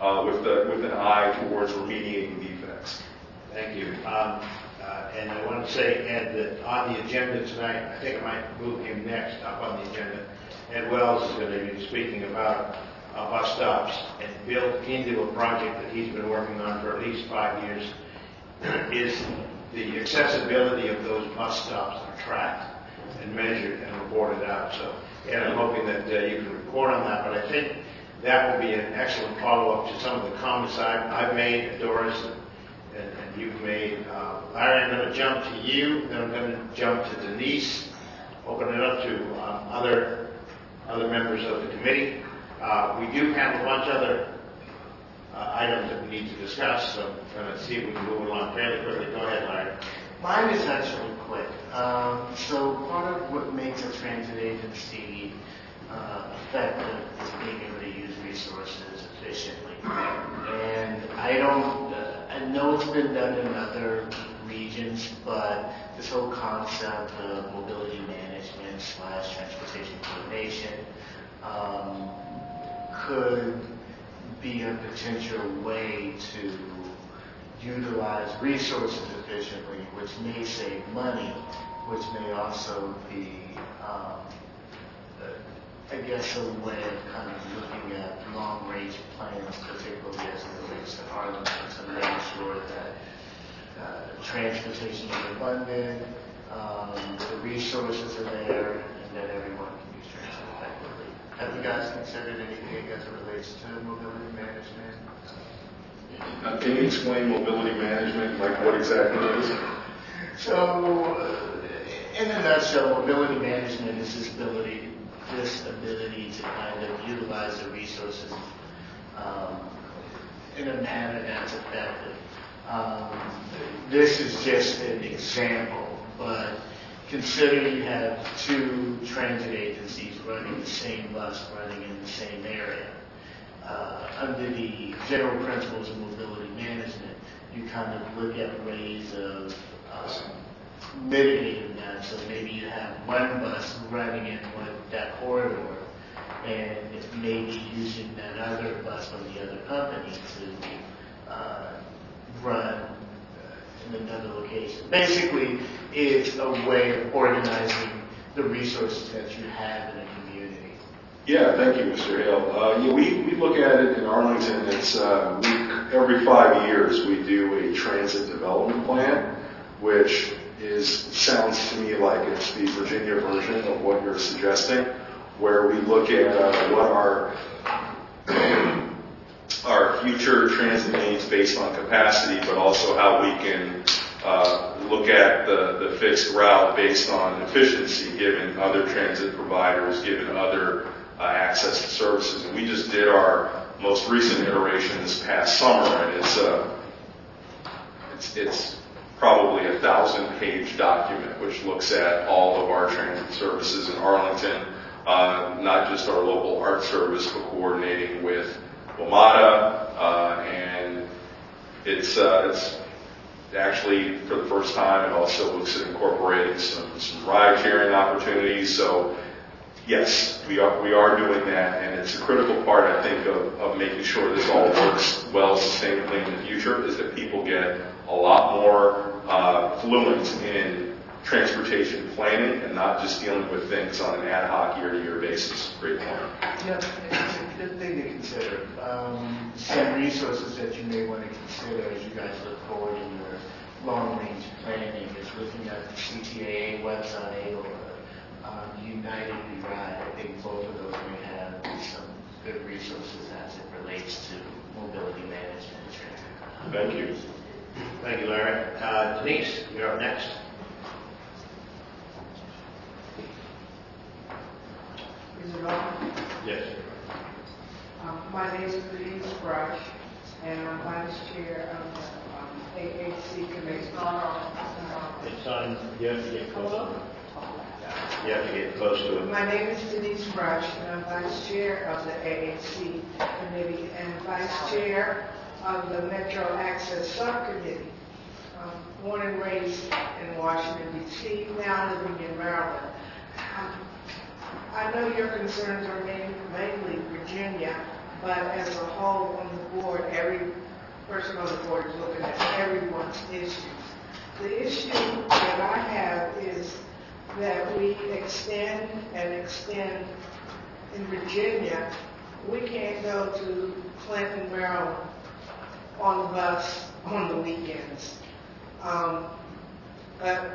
with an eye towards remediating defects. Thank you. And I want to say, Ed, that on the agenda tonight, I think I might move him next up on the agenda. Ed Wells is going to be speaking about bus stops, and built into a project that he's been working on for at least 5 years is the accessibility of those bus stops are tracked and measured and reported out. So, Ed, I'm hoping that you can report on that, but I think that will be an excellent follow-up to some of the comments I've made, Doris, and you've made. Larry, I'm going to jump to you, then I'm going to jump to Denise, open it up to other members of the committee. We do have a bunch of other items that we need to discuss, so I'm going to see if we can move along fairly quickly. Go ahead, Larry. Mine is actually quick. So part of what makes a transit agency effective is being able to use resources efficiently. And I know it's been done in other regions, but this whole concept of mobility management / transportation coordination could be a potential way to utilize resources efficiently, which may save money, which may also be, I guess, a way of kind of looking at long-range plans, particularly as it relates to Arlington, to make sure that transportation is abundant, the resources are there, and that everyone can use transit effectively. Have you guys considered anything as it relates to mobility management? Can you explain mobility management, like what exactly it is? So, in a nutshell, mobility management is this ability to kind of utilize the resources in a manner that's effective. This is just an example, but consider you have two transit agencies running the same bus, running in the same area. Under the general principles of mobility management, you kind of look at ways of mitigating that. So maybe you have one bus running in that corridor, and maybe using that other bus from the other company to run in another location. Basically, it's a way of organizing the resources that you have in a community. Yeah, thank you, Mr. Hale. We look at it in Arlington. It's every 5 years we do a transit development plan, which sounds to me like it's the Virginia version of what you're suggesting, where we look at what our future transit needs based on capacity, but also how we can look at the fixed route based on efficiency, given other transit providers, given other access to services. And we just did our most recent iteration this past summer, and it's probably a 1,000-page document which looks at all of our transit services in Arlington, not just our local art service, but coordinating with WMATA, and it's actually, for the first time, it also looks at incorporating some ride-sharing opportunities. So, yes, we are doing that, and it's a critical part, I think, of making sure this all works well sustainably in the future, is that people get a lot more fluent in transportation planning and not just dealing with things on an ad hoc year-to-year basis. Great point. Yeah, it's a good thing to consider. Some resources that you may want to consider as you guys look forward in your long-range planning is looking at the CTAA website or United We Ride. I think both of those may have some good resources as it relates to mobility management and transit. Thank you. Thank you, Larry. Denise, you're up next. Is it on? Yes. My name is Denise Brush, and I'm vice chair of the AAC committee. It's on. You have to get close to it. You have to get close to it. My name is Denise Brush, and I'm vice chair of the AAC committee and vice chair of the Metro Access Subcommittee. Born and raised in Washington, D.C., now living in Maryland. I know your concerns are mainly Virginia, but as a whole on the board, every person on the board is looking at everyone's issues. The issue that I have is that we extend and extend in Virginia. We can't go to Clinton, Maryland on the bus on the weekends. But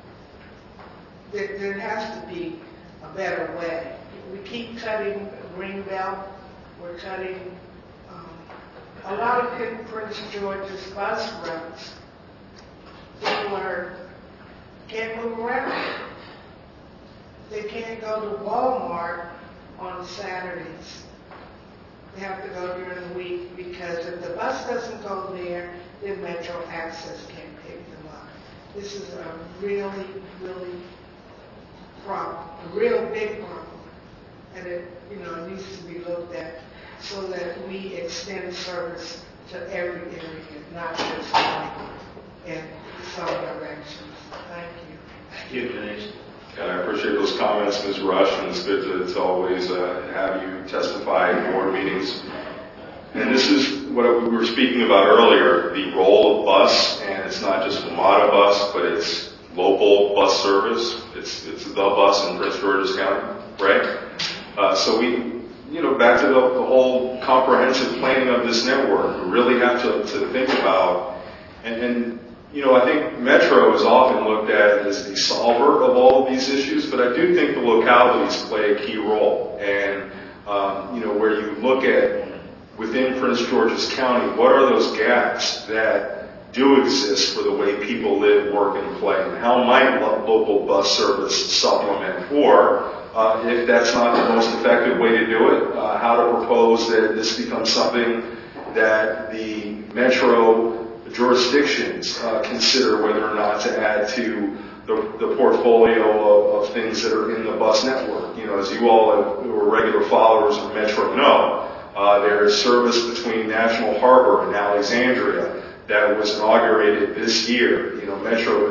there has to be a better way. We keep cutting Greenbelt. We're cutting a lot of Prince George's bus routes. People can't move around. They can't go to Walmart on Saturdays. They have to go during the week because if the bus doesn't go there, then Metro Access can't pick them up. This is a really, really problem, a real big problem, and it needs to be looked at so that we extend service to every area, not just one in some directions. Thank you. Thank you, Denise. And I appreciate those comments, Ms. Rush, and it's good to always have you testify in board meetings. And this is what we were speaking about earlier, the role of bus, and it's not just WMATA bus, but it's local bus service. It's the bus in Prince George's County, right? So we, back to the whole comprehensive planning of this network, we really have to think about, and I think Metro is often looked at as the solver of all of these issues, but I do think the localities play a key role. And, where you look at within Prince George's County, what are those gaps that do exist for the way people live, work, and play? And how might local bus service supplement? Or, if that's not the most effective way to do it, how to propose that this becomes something that the Metro jurisdictions consider whether or not to add to the portfolio of things that are in the bus network. As you all who are regular followers of Metro know, there is service between National Harbor and Alexandria that was inaugurated this year. Metro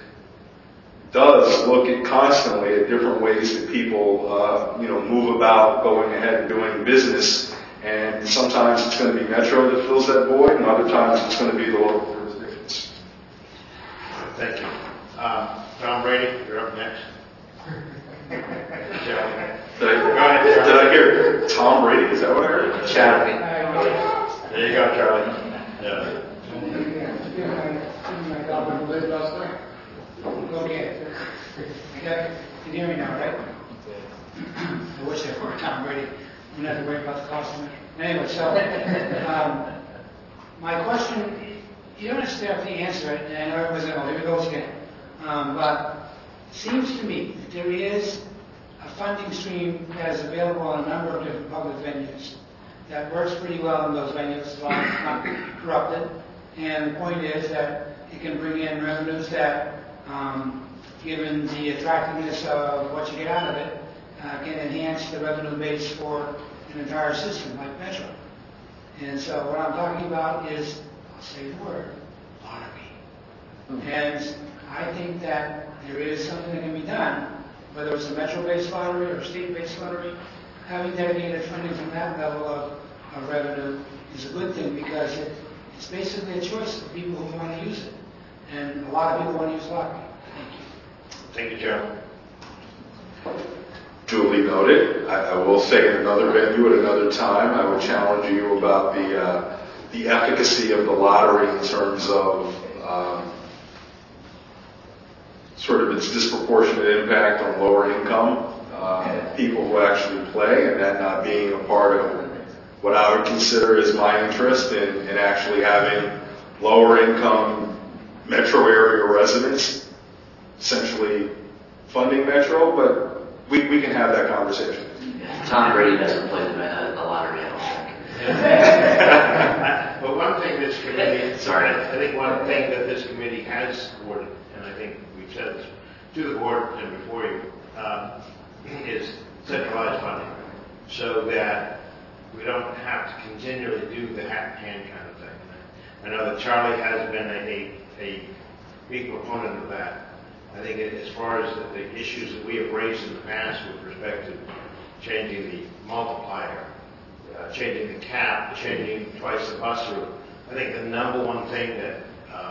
does look at constantly at different ways that people, move about going ahead and doing business. And sometimes it's going to be Metro that fills that void, and other times it's going to be the local jurisdictions. Thank you. Tom Brady, you're up next. Did I hear Tom Brady? Is that what I heard? Charlie. There you go, Charlie. Yeah. Okay. Can you hear me now, right? I wish I were Tom Brady. You don't have to worry about the costume. Anyway, so my question, you don't necessarily have to answer it, and I know everyone's going, here we go again. But it seems to me that there is a funding stream that is available on a number of different public venues that works pretty well in those venues as long as it's not corrupted. And the point is that it can bring in revenues that, given the attractiveness of what you get out of it, can enhance the revenue base for an entire system like Metro. And so what I'm talking about is, I'll say the word, lottery. And I think that there is something that can be done, whether it's a Metro-based lottery or a state-based lottery. Having dedicated funding from that level of revenue is a good thing because it's basically a choice of people who want to use it. And a lot of people want to use lottery. Thank you. Thank you, Joe. Duly noted. I will say in another venue at another time, I would challenge you about the efficacy of the lottery in terms of sort of its disproportionate impact on lower income people who actually play, and that not being a part of what I would consider is my interest in actually having lower income metro area residents essentially funding Metro, but we can have that conversation. Tom Brady doesn't play the lottery, I don't think. But one thing this committee, Sorry. I think one thing that this committee has supported, and I think we've said this to the board and before you, is centralized funding, so that we don't have to continually do the hat-in-hand kind of thing. I know that Charlie has been a big proponent of that. I think as far as the issues that we have raised in the past with respect to changing the multiplier, changing the cap, changing twice the bus route. I think the number one thing that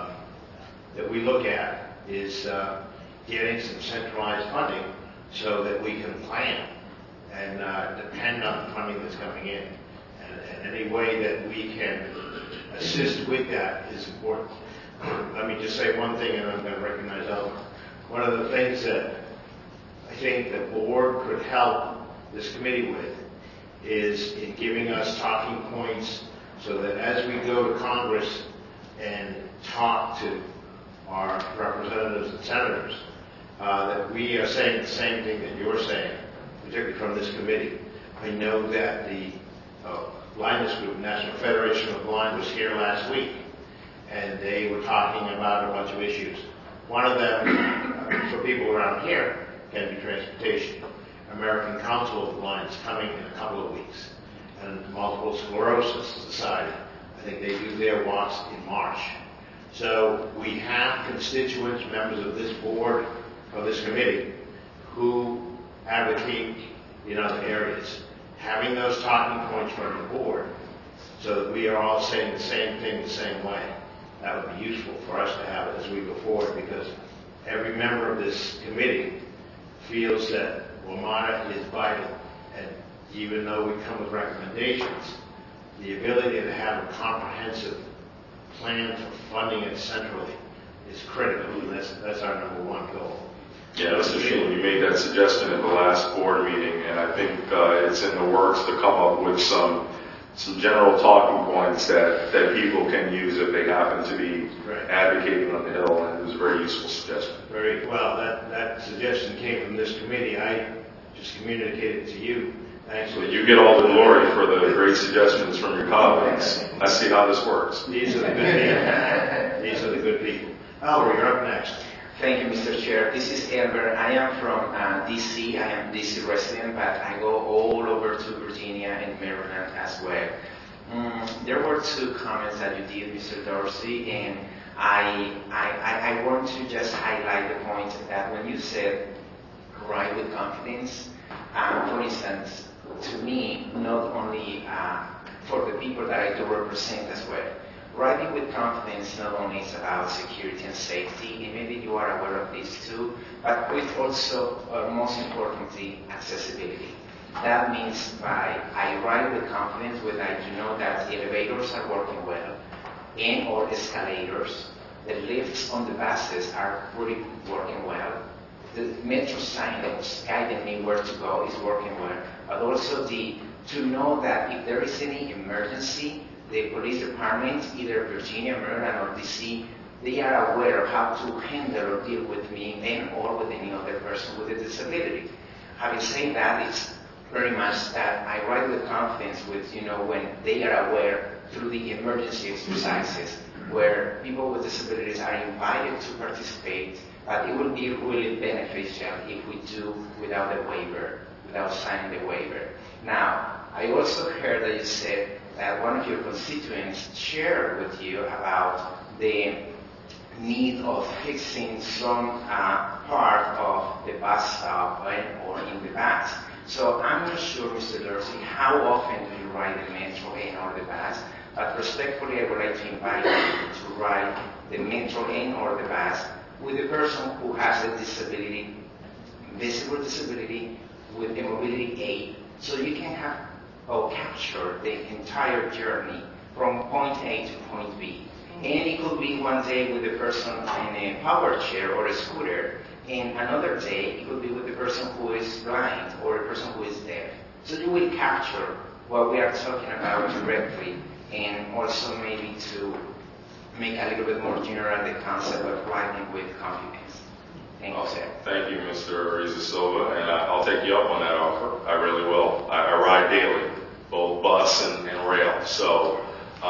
we look at is getting some centralized funding so that we can plan and depend on the funding that's coming in. And any way that we can assist with that is important. Let me just say one thing, and I'm going to recognize Elmer. One of the things that I think the board could help this committee with is in giving us talking points so that as we go to Congress and talk to our representatives and senators, that we are saying the same thing that you're saying, particularly from this committee. I know that the blindness group, National Federation of the Blind, was here last week, and they were talking about a bunch of issues. One of them, for people around here, can be transportation. American Council of the Blind is coming in a couple of weeks, and Multiple Sclerosis Society, I think they do their walks in March. So we have constituents, members of this board, of this committee, who advocate in other areas. Having those talking points from the board so that we are all saying the same thing the same way, that would be useful for us to have as we go forward, because every member of this committee feels that WMATA is vital, and even though we come with recommendations, the ability to have a comprehensive plan for funding it centrally is critical, and that's our number one goal. Yeah, Mr. Sheehan, you made that suggestion at the last board meeting, and I think it's in the works to come up with some general talking points that people can use if they happen to be advocating on the Hill, and it was a very useful suggestion. Very well. That suggestion came from this committee. I just communicated it to you. Thanks. So you get all the glory for the great suggestions from your colleagues. I see how this works. These are the good people. These are the good people. Albert, you're up next. Thank you, Mr. Chair. This is Elmer. I am from D.C. I am D.C. resident, but I go all over to Virginia and Maryland as well. There were two comments that you did, Mr. Dorsey, and I want to just highlight the point that when you said write with confidence, for instance, to me, not only for the people that I do represent as well, writing with confidence not only is about security and safety, and maybe you are aware of this too, but with also, most importantly, accessibility. That means I write with confidence when I do know that the elevators are working well, and or escalators, the lifts on the buses are really working well, the metro signage guiding me where to go is working well, but also to know that if there is any emergency, the police department, either Virginia, Maryland, or D.C., they are aware of how to handle or deal with me and or with any other person with a disability. Having said that, it's very much that I write with confidence with, when they are aware through the emergency exercises where people with disabilities are invited to participate, but it would be really beneficial if we do without a waiver, without signing the waiver. Now, I also heard that you said that one of your constituents shared with you about the need of fixing some part of the bus stop or in the bus. So I'm not sure, Mr. Dorsey, how often do you ride the metro and or the bus, but respectfully I would like to invite you to ride the metro and or the bus with a person who has a disability, visible disability, with a mobility aid, so you can have or capture the entire journey from point A to point B. And it could be one day with a person in a power chair or a scooter, and another day it could be with a person who is blind or a person who is deaf. So you will capture what we are talking about directly, and also maybe to make a little bit more general the concept of riding with confidence. Thank you, sir. Thank you, Mr. Ariza Silva, and I'll take you up on that offer. I really will. I ride daily, both bus and rail, so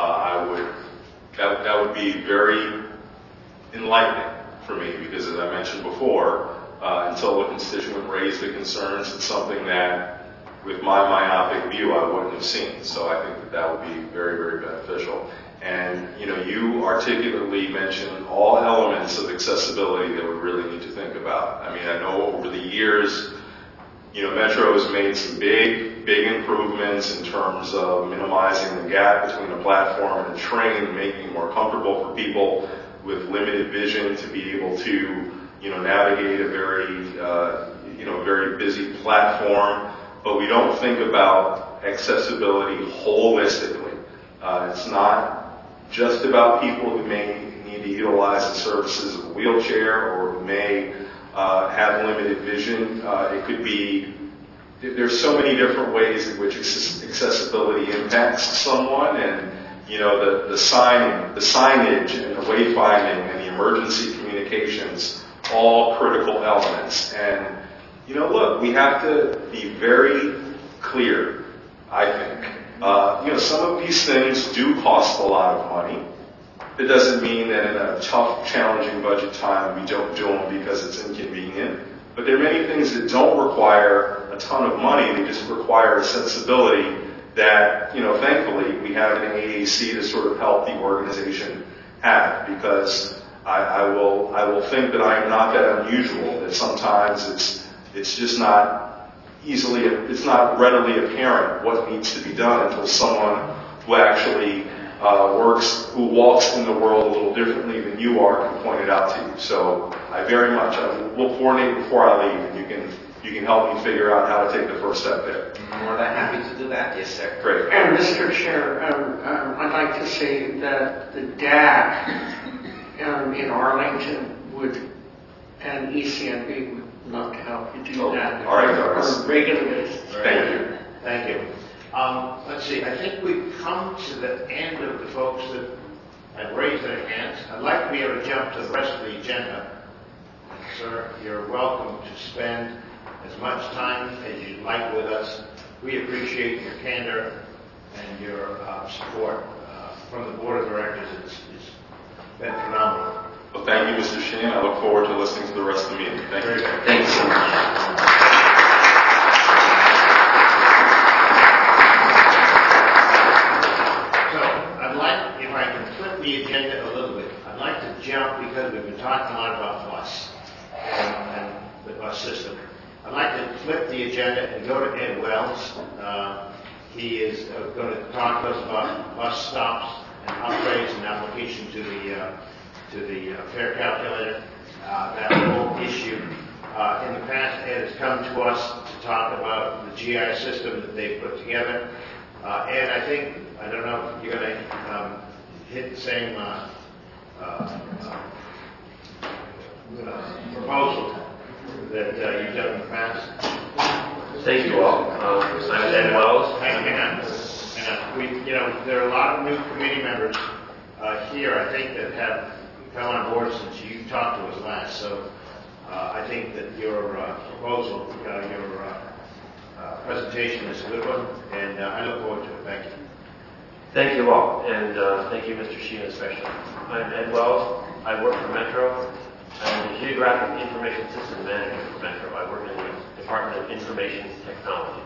that would be very enlightening for me, because as I mentioned before, until a constituent raised the concerns, it's something that with my myopic view I wouldn't have seen. So I think that would be very, very beneficial. And you articulately mentioned all elements of accessibility that we really need to think about. I mean, I know over the years, Metro has made some big improvements in terms of minimizing the gap between the platform and the train, and making it more comfortable for people with limited vision to be able to, navigate a very busy platform. But we don't think about accessibility holistically. It's not just about people who may need to utilize the services of a wheelchair or who may have limited vision. It could be, there's so many different ways in which accessibility impacts someone, and the signage and the wayfinding and the emergency communications, all critical elements. And look, we have to be very clear, I think. Some of these things do cost a lot of money. It doesn't mean that in a tough, challenging budget time we don't do them because it's inconvenient. But there are many things that don't require a ton of money. They just require a sensibility that, thankfully, we have an AAC to sort of help the organization have. Because I will think that I am not that unusual, that sometimes it's just not it's not readily apparent what needs to be done until someone who actually who walks in the world a little differently than you are can point it out to you. So I will coordinate before I leave, and you can help me figure out how to take the first step there. More than happy to do that, yes, sir. Great. And Mr. Chair, I'd like to say that the DAC in Arlington and ECNB would love to help you do that. All right, Doris. On a regular basis. Thank you. Let's see, I think we've come to the end of the folks that have raised their hands. I'd like to be able to jump to the rest of the agenda. Sir, you're welcome to spend as much time as you'd like with us. We appreciate your candor and your support from the Board of Directors. It's been phenomenal. Well, thank you, Mr. Sheen. I look forward to listening to the rest of the meeting. Thank you. Thanks so much. The agenda a little bit. I'd like to jump, because we've been talking a lot about bus and the bus system. I'd like to flip the agenda and go to Ed Wells. He is going to talk to us about bus stops and upgrades and application to the fare calculator. That whole issue. In the past, Ed has come to us to talk about the GI system that they've put together. Ed, I don't know if you're going to hit the same proposal that you've done in the past. Thank you all. I'm Ed Wells. Hang on. There are a lot of new committee members here, I think, that have come on board since you talked to us last. So I think that your proposal, your presentation is a good one, and I look forward to it. Thank you. Thank you all, and thank you, Mr. Sheen, especially. I'm Ed Wells. I work for Metro. I'm the Geographic Information System Manager for Metro. I work in the Department of Information Technology.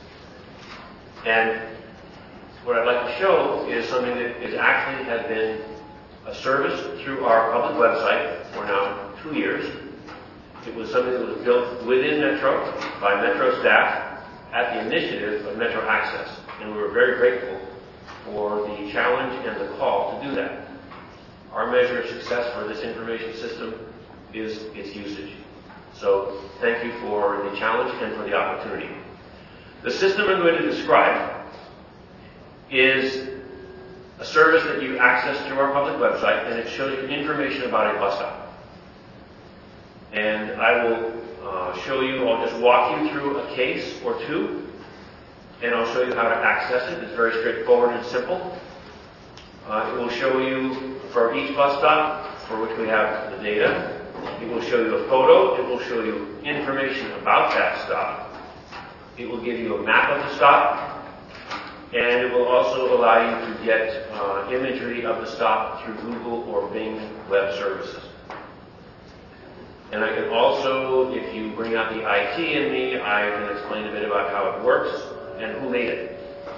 And what I'd like to show is something that actually has been a service through our public website for now 2 years. It was something that was built within Metro by Metro staff at the initiative of Metro Access, and we were very grateful for the challenge and the call to do that. Our measure of success for this information system is its usage. So thank you for the challenge and for the opportunity. The system I'm going to describe is a service that you access through our public website, and it shows you information about a bus stop. And I will I'll just walk you through a case or two, and I'll show you how to access it. It's very straightforward and simple. It will show you for each bus stop for which we have the data. It will show you a photo. It will show you information about that stop. It will give you a map of the stop. And it will also allow you to get imagery of the stop through Google or Bing web services. And I can also, if you bring out the IT in me, I can explain a bit about how it works and who made it.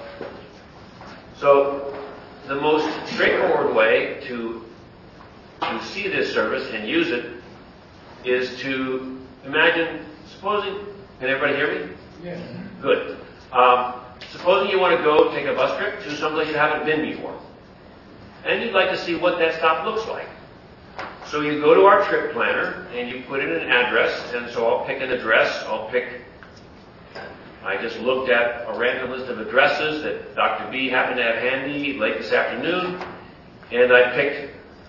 So the most straightforward way to see this service and use it is to imagine, supposing, can everybody hear me? Yes. Good. Supposing you want to go take a bus trip to someplace you haven't been before, and you'd like to see what that stop looks like. So you go to our trip planner and you put in an address, and so I'll pick an address. I just looked at a random list of addresses that Dr. B happened to have handy late this afternoon, and I picked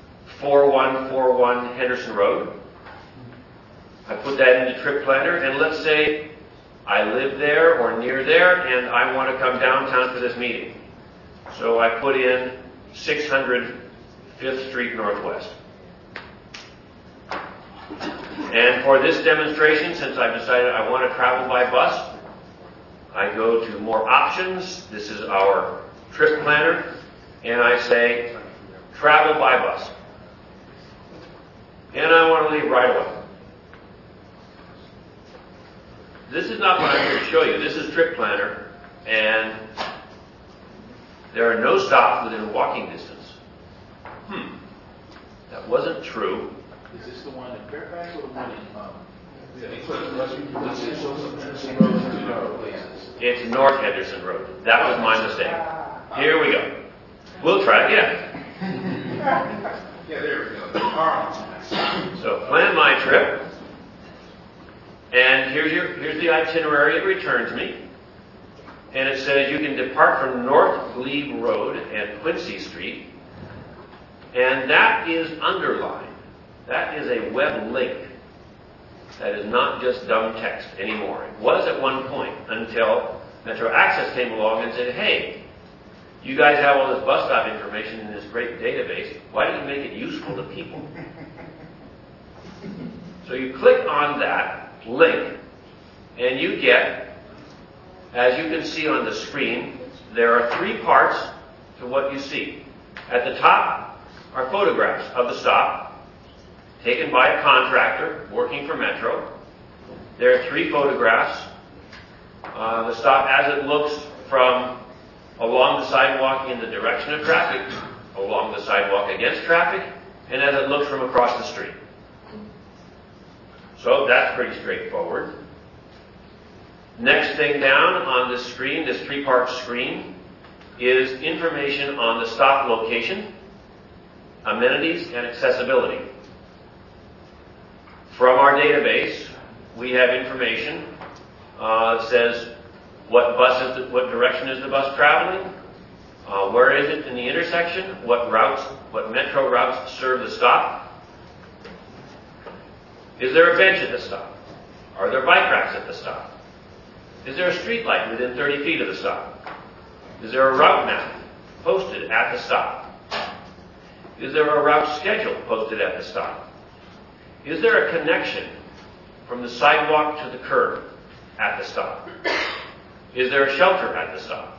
4141 Henderson Road. I put that in the trip planner, and let's say I live there or near there, and I want to come downtown for this meeting. So I put in 600 5th Street Northwest. And for this demonstration, since I've decided I want to travel by bus, I go to more options. This is our trip planner, and I say travel by bus. And I want to leave right away. This is not what I'm here to show you. This is trip planner, and there are no stops within walking distance. That wasn't true. Is this the one in Fairfax or the one in It's North Henderson Road. That was my mistake. Here we go. We'll try again. Yeah, there we go. All right. So plan my trip. And here's the itinerary it returns me. And it says you can depart from North Glebe Road and Quincy Street. And that is underlined. That is a web link. That is not just dumb text anymore. It was at one point until Metro Access came along and said, hey, you guys have all this bus stop information in this great database. Why don't you make it useful to people? So you click on that link, and you get, as you can see on the screen, there are 3 parts to what you see. At the top are photographs of the stop taken by a contractor working for Metro. There are 3 photographs. The stop as it looks from along the sidewalk in the direction of traffic, along the sidewalk against traffic, and as it looks from across the street. So that's pretty straightforward. Next thing down on this screen, this 3-part screen, is information on the stop location, amenities, and accessibility. From our database, we have information that says what direction is the bus traveling, where is it in the intersection, what metro routes serve the stop. Is there a bench at the stop? Are there bike racks at the stop? Is there a street light within 30 feet of the stop? Is there a route map posted at the stop? Is there a route schedule posted at the stop? Is there a connection from the sidewalk to the curb at the stop? Is there a shelter at the stop?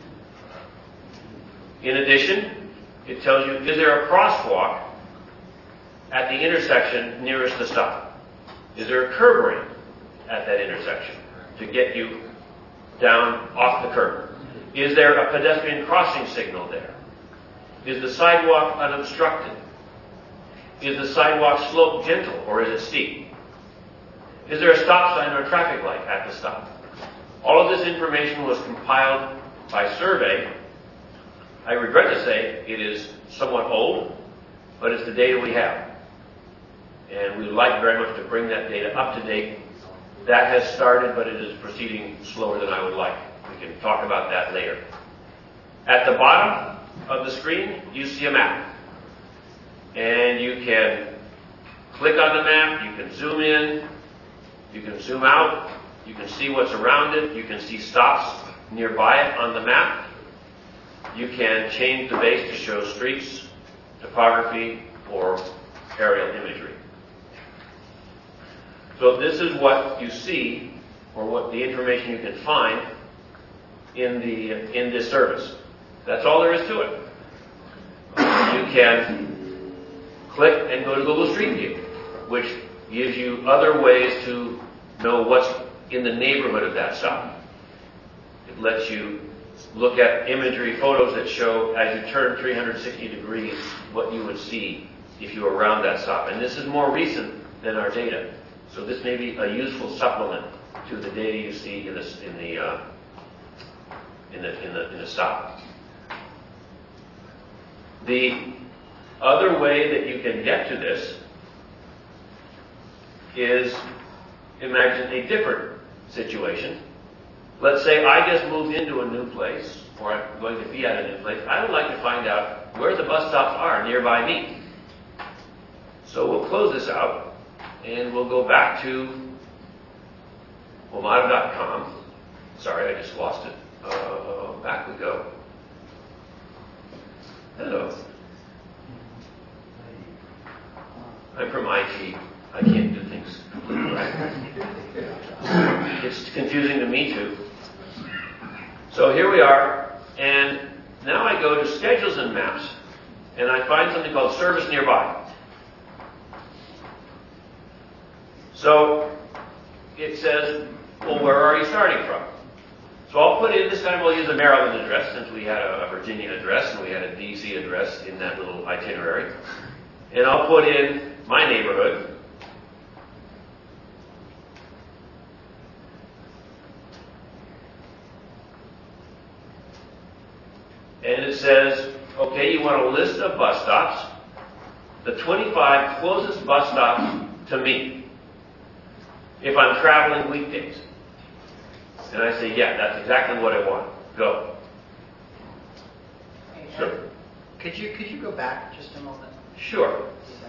In addition, it tells you, is there a crosswalk at the intersection nearest the stop? Is there a curb ramp at that intersection to get you down off the curb? Is there a pedestrian crossing signal there? Is the sidewalk unobstructed? Is the sidewalk slope gentle or is it steep? Is there a stop sign or a traffic light at the stop? All of this information was compiled by survey. I regret to say it is somewhat old, but it's the data we have. And we'd like very much to bring that data up to date. That has started, but it is proceeding slower than I would like. We can talk about that later. At the bottom of the screen, you see a map. And you can click on the map, you can zoom in, you can zoom out, you can see what's around it, you can see stops nearby it on the map. You can change the base to show streets, topography, or aerial imagery. So this is what you see, or what the information you can find in this service. That's all there is to it. You can click and go to Google Street View, which gives you other ways to know what's in the neighborhood of that stop. It lets you look at imagery photos that show, as you turn 360 degrees, what you would see if you were around that stop. And this is more recent than our data. So this may be a useful supplement to the data you see in the stop. The other way that you can get to this is, imagine a different situation. Let's say I just moved into a new place, or I'm going to be at a new place. I would like to find out where the bus stops are nearby me. So we'll close this out, and we'll go back to WMATA.com. Sorry, I just lost it. Back we go. Hello. I'm from IT. I can't do things completely right. It's confusing to me too. So here we are, and now I go to Schedules and Maps, and I find something called Service Nearby. So it says, well, where are you starting from? So I'll put in, this time we'll use a Maryland address, since we had a Virginia address and we had a DC address in that little itinerary. And I'll put in my neighborhood. And it says, okay, you want a list of bus stops, the 25 closest bus stops to me, if I'm traveling weekdays. And I say, yeah, that's exactly what I want. Go. Hey, Sure. Could you go back just a moment? Sure.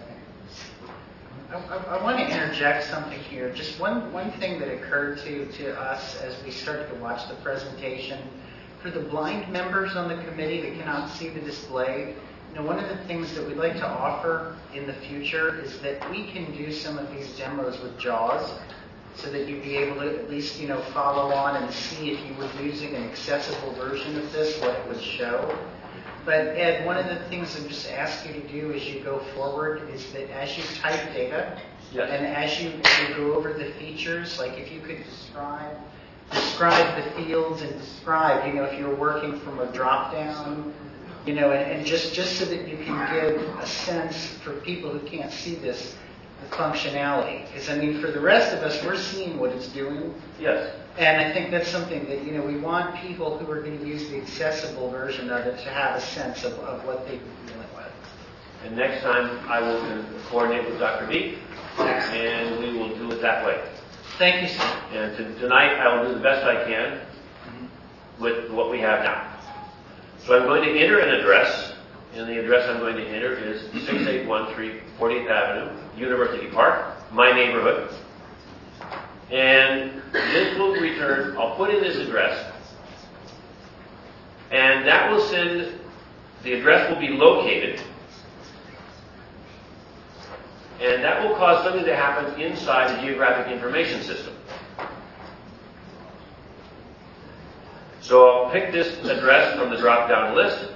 I want to interject something here. Just one thing that occurred to us as we started to watch the presentation. For the blind members on the committee that cannot see the display, one of the things that we'd like to offer in the future is that we can do some of these demos with JAWS, so that you'd be able to at least follow on and see if you were using an accessible version of this, what it would show. But Ed, one of the things I just ask you to do as you go forward is that as you type data, yes, and as you go over the features, like if you could describe the fields and describe, if you're working from a drop-down, and just so that you can give a sense for people who can't see this, the functionality. Because, for the rest of us, we're seeing what it's doing. Yes. And I think that's something that, we want people who are going to use the accessible version of it to have a sense of what they've been dealing with. And next time I will coordinate with Dr. B, and we will do it that way. Thank you, sir. And tonight I will do the best I can with what we have now. So I'm going to enter an address, and the address I'm going to enter is 6813 40th Avenue, University Park, my neighborhood. And this will return, I'll put in this address, and that will send, the address will be located, and that will cause something to happen inside the geographic information system. So I'll pick this address from the drop-down list,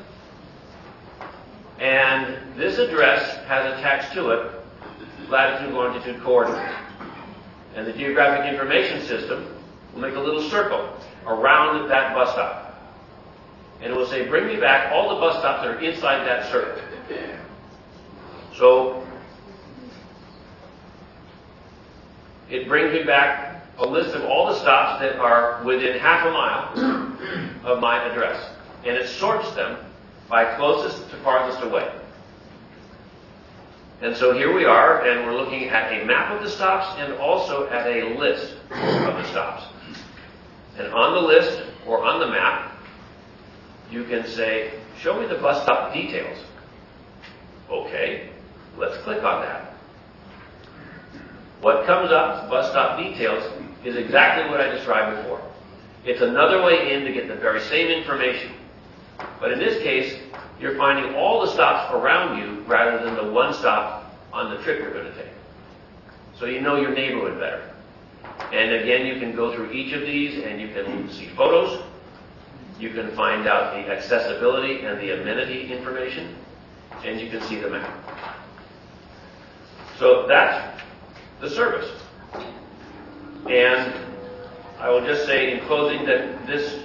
and this address has attached to it latitude, longitude coordinates. And the geographic information system will make a little circle around that bus stop. And it will say, bring me back all the bus stops that are inside that circle. So it brings me back a list of all the stops that are within half a mile of my address. And it sorts them by closest to farthest away. And so here we are, and we're looking at a map of the stops and also at a list of the stops. And on the list or on the map, you can say, show me the bus stop details. Okay, let's click on that. What comes up, bus stop details, is exactly what I described before. It's another way in to get the very same information. But in this case, you're finding all the stops around you rather than the one stop on the trip you're going to take. So you know your neighborhood better. And again, you can go through each of these and you can see photos. You can find out the accessibility and the amenity information. And you can see the map. So that's the service. And I will just say in closing that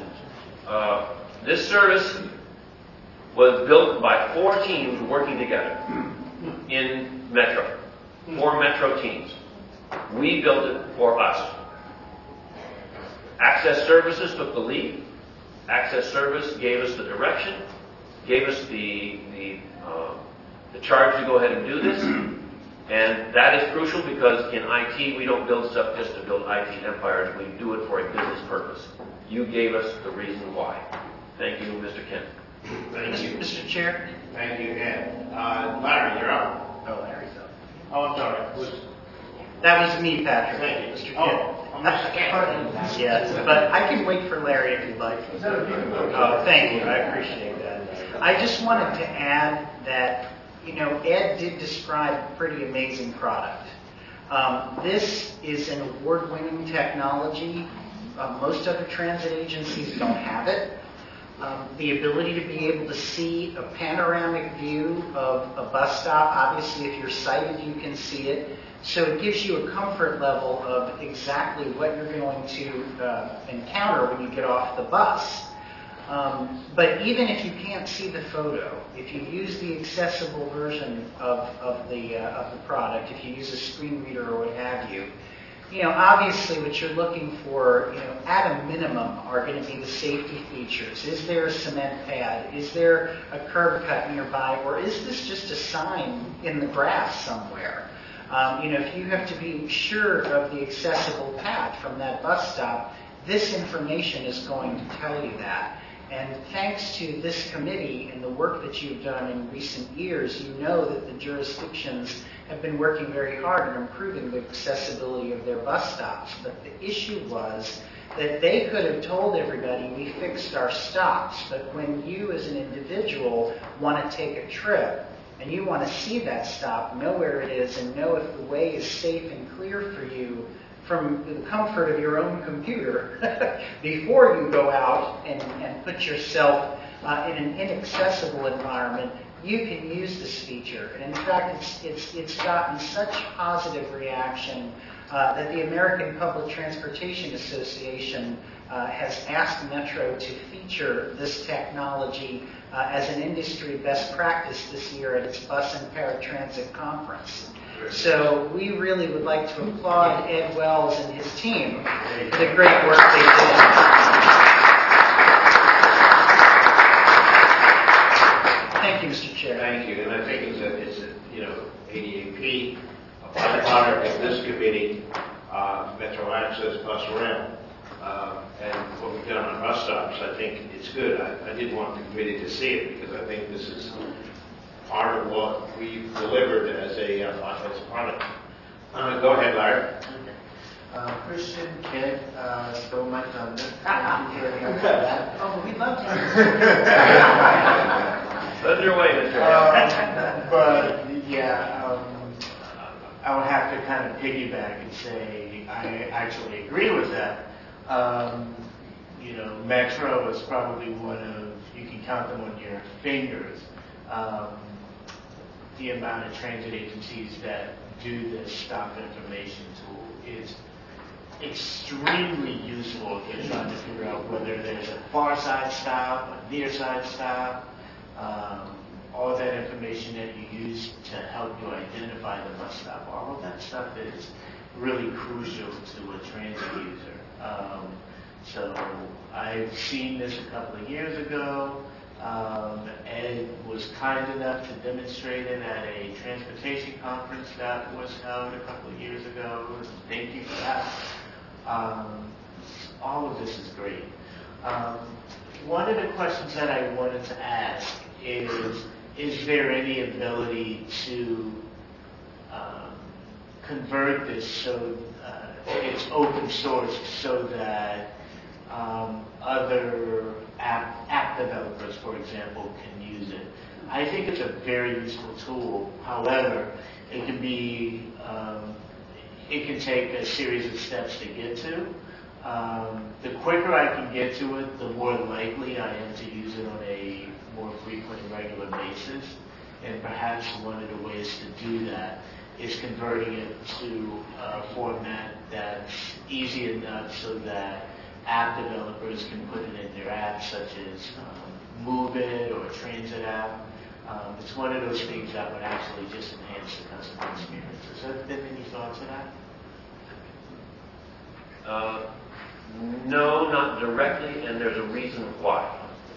this service was built by 4 teams working together in Metro. 4 Metro teams. We built it for us. Access Services took the lead. Access Service gave us the direction, gave us the charge to go ahead and do this. And that is crucial because in IT, we don't build stuff just to build IT empires. We do it for a business purpose. You gave us the reason why. Thank you, Mr. Kent. Thank you. Mr. Chair? Thank you, Ed. Larry, you're up. Oh, Larry's up. Oh, I'm sorry. That was me, Patrick. Thank you. Mr. Kent. Oh, Mr. Kent. Yes, but I can wait for Larry if you'd like. Oh, thank you. I appreciate that. I just wanted to add that, Ed did describe a pretty amazing product. This is an award-winning technology. Most other transit agencies don't have it. The ability to be able to see a panoramic view of a bus stop. Obviously, if you're sighted, you can see it. So it gives you a comfort level of exactly what you're going to encounter when you get off the bus. But even if you can't see the photo, if you use the accessible version of the product, if you use a screen reader or what have you, obviously what you're looking for, at a minimum, are going to be the safety features. Is there a cement pad? Is there a curb cut nearby? Or is this just a sign in the grass somewhere? If you have to be sure of the accessible path from that bus stop, this information is going to tell you that. And thanks to this committee and the work that you've done in recent years, you know that the jurisdictions have been working very hard on improving the accessibility of their bus stops. But the issue was that they could have told everybody, we fixed our stops, but when you as an individual want to take a trip and you want to see that stop, know where it is, and know if the way is safe and clear for you from the comfort of your own computer before you go out and put yourself in an inaccessible environment, you can use this feature. And in fact, it's gotten such positive reaction that the American Public Transportation Association has asked Metro to feature this technology as an industry best practice this year at its Bus and Paratransit Conference. So we really would like to applaud Ed Wells and his team for the great work they did. Thank you, Mr. Chair. Thank you. And I think it's ADAP, a product of this committee, Metro Access, Bus Ram, and what we've done on bus stops. I think it's good. I did want the committee to see it because I think this is part of what we've delivered as a product. Go ahead, Larry. Christian, Kent, stole my thunder. Thank you very much for that. Oh, we'd love to. Thunder away, Mr. But, yeah, I would have to kind of piggyback and say I actually agree with that. Metro is probably one of, you can count them on your fingers. The amount of transit agencies that do this stop information tool is extremely useful if you're trying to figure out whether there's a far side stop, a near side stop, all that information that you use to help you identify the bus stop. All of that stuff is really crucial to a transit user. So I've seen this a couple of years ago. Ed was kind enough to demonstrate it at a transportation conference that was held a couple of years ago. Thank you for that. All of this is great. One of the questions that I wanted to ask is there any ability to convert this so it's open source so that other app developers, for example, can use it? I think it's a very useful tool. However, it can be, it can take a series of steps to get to. The quicker I can get to it, the more likely I am to use it on a more frequent and regular basis. And perhaps one of the ways to do that is converting it to a format that's easy enough so that app developers can put it in their apps, such as Move It or Transit app. It's one of those things that would actually just enhance the customer experience. Has there been any thoughts on that? No, not directly, and there's a reason why.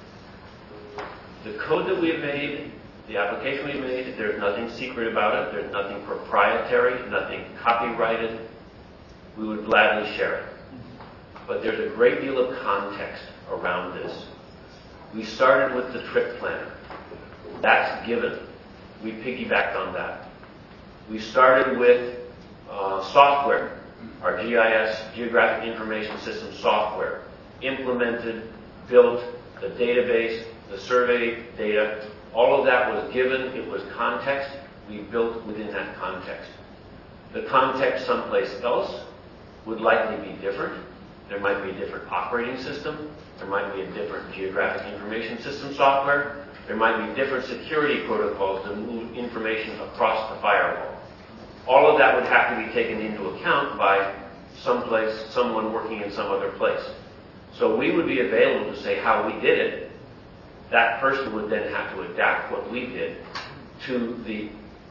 The code that we've made, the application we've made, there's nothing secret about it. There's nothing proprietary, nothing copyrighted. We would gladly share it. But there's a great deal of context around this. We started with the trip planner. That's given. We piggybacked on that. We started with software, our GIS, Geographic Information System software, implemented, built the database, the survey data. All of that was given. It was context. We built within that context. The context someplace else would likely be different. There might be a different operating system. There might be a different geographic information system software. There might be different security protocols to move information across the firewall. All of that would have to be taken into account by someone working in some other place. So we would be available to say how we did it. That person would then have to adapt what we did to the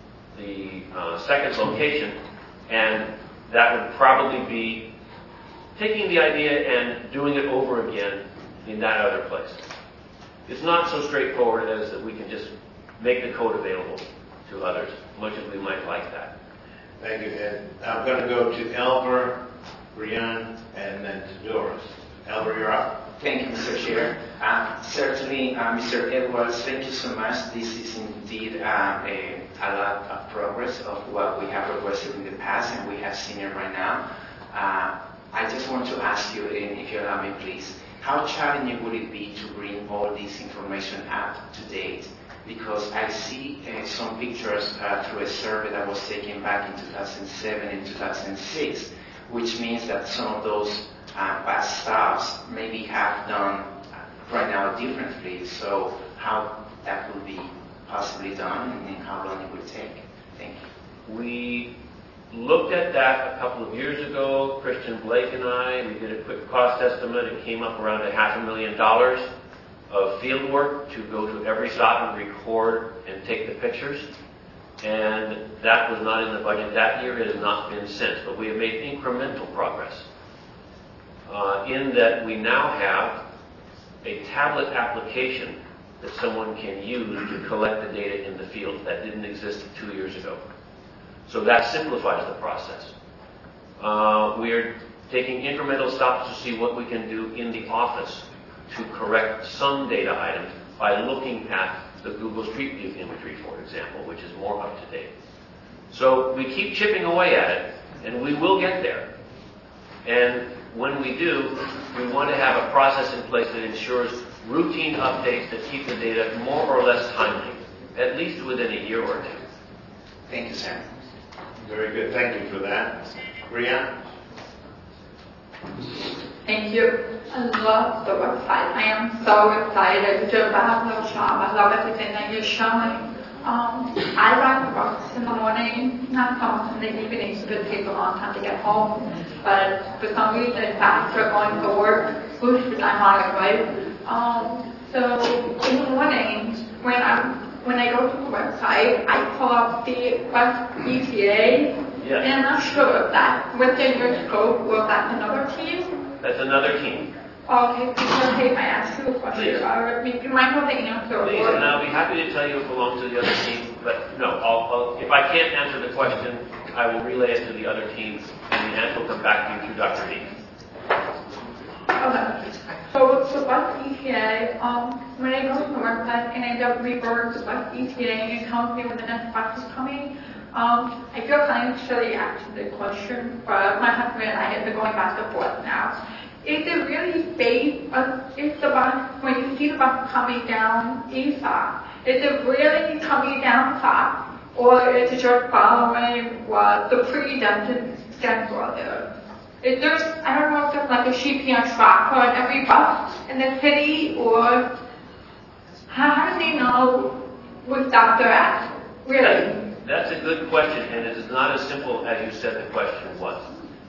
second location, and that would probably be taking the idea and doing it over again in that other place. It's not so straightforward as that we can just make the code available to others, much as we might like that. Thank you, Ed. I'm going to go to Elber, Brian, and then to Doris. Elber, you're up. Thank you, Mr. Chair. Certainly, Mr. Edwards, thank you so much. This is indeed a lot of progress of what we have requested in the past, and we have seen it right now. I just want to ask you, if you allow me, please, how challenging would it be to bring all this information up to date? Because I see some pictures through a survey that was taken back in 2007 and 2006, which means that some of those past stops maybe have done right now differently. So how that would be possibly done and how long it would take? Thank you. We looked at that a couple of years ago. Christian Blake and I, we did a quick cost estimate. It came up around $500,000 of field work to go to every stop and record and take the pictures. And that was not in the budget that year. It has not been since. But we have made incremental progress in that we now have a tablet application that someone can use to collect the data in the field. That didn't exist 2 years ago. So that simplifies the process. We are taking incremental stops to see what we can do in the office to correct some data items by looking at the Google Street View imagery, for example, which is more up to date. So we keep chipping away at it, and we will get there. And when we do, we want to have a process in place that ensures routine updates that keep the data more or less timely, at least within a year or two. Thank you, sir. Very good. Thank you for that. Brianna? Thank you. I love the website. I am so excited to about the shop. I love everything that you're showing. I ride the bus in the morning, not so much in the evenings because it takes a long time to get home. But for some reason, it's faster going to work, which I'm on it, right? So in the morning, when I go to the website, I pull up the bus ETA. Yes. And I'm not sure if that within your scope or if that's another team. That's another team. Okay, if I ask you a question, you might know the answer. Please, and I'll be happy to tell you it belongs to the other team, but no, if I can't answer the question, I will relay it to the other team, and the answer will come back to you through Dr. D. Okay. So bus ETA, when I go to the website and I don't revert to bus ETA and it tells me when the next bus is coming, I feel kind of silly asking the question, but my husband and I have been going back and forth now. Is it really safe, if the bus, when you see the bus coming down east side, is it really coming down south, or is it just following what the pre-dented schedule is? Is there, I don't know if there's like a GPS tracker on every bus in the city, or how do they know what stop they're at, really? That's a good question, and it is not as simple as you said the question was.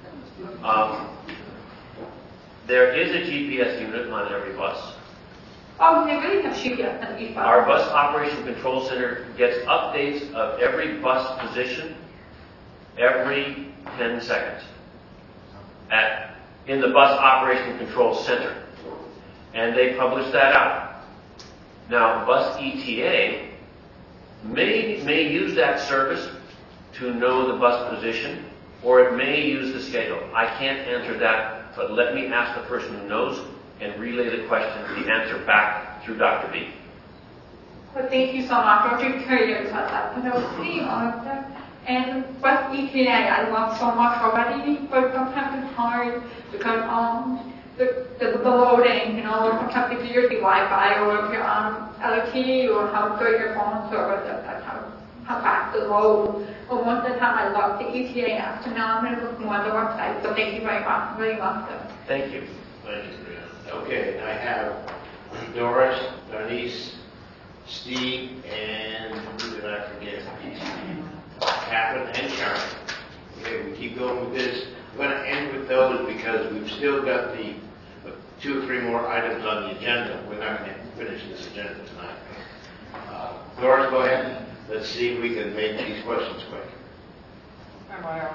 There is a GPS unit on every bus. Oh, they really have GPS on each bus. Our bus operation control center gets updates of every bus position every 10 seconds at in the Bus Operation Control Center. And they publish that out. Now, Bus ETA may use that service to know the bus position, or it may use the schedule. I can't answer that, but let me ask the person who knows and relay the answer back through Dr. B. Well, thank you so much. I was just curious about that, but I was thinking on that. And Bus ETA, I love so much already, but sometimes it's hard because the loading, sometimes if you're using Wi-Fi or if you're on LTE or how good your phone service is, that's how fast the load. But most of the time I love the ETA app, so now I'm going to look more on the website. So thank you very much. Really love them. Thank you. Thank you, Brianna. Okay, I have Doris, Bernice, Steve, and who did I forget? Catherine and Sharon. Okay, we keep going with this. We're going to end with those because we've still got the 2 or 3 more items on the agenda. We're not going to finish this agenda tonight. Doris, go ahead. Let's see if we can make these questions quick. Am I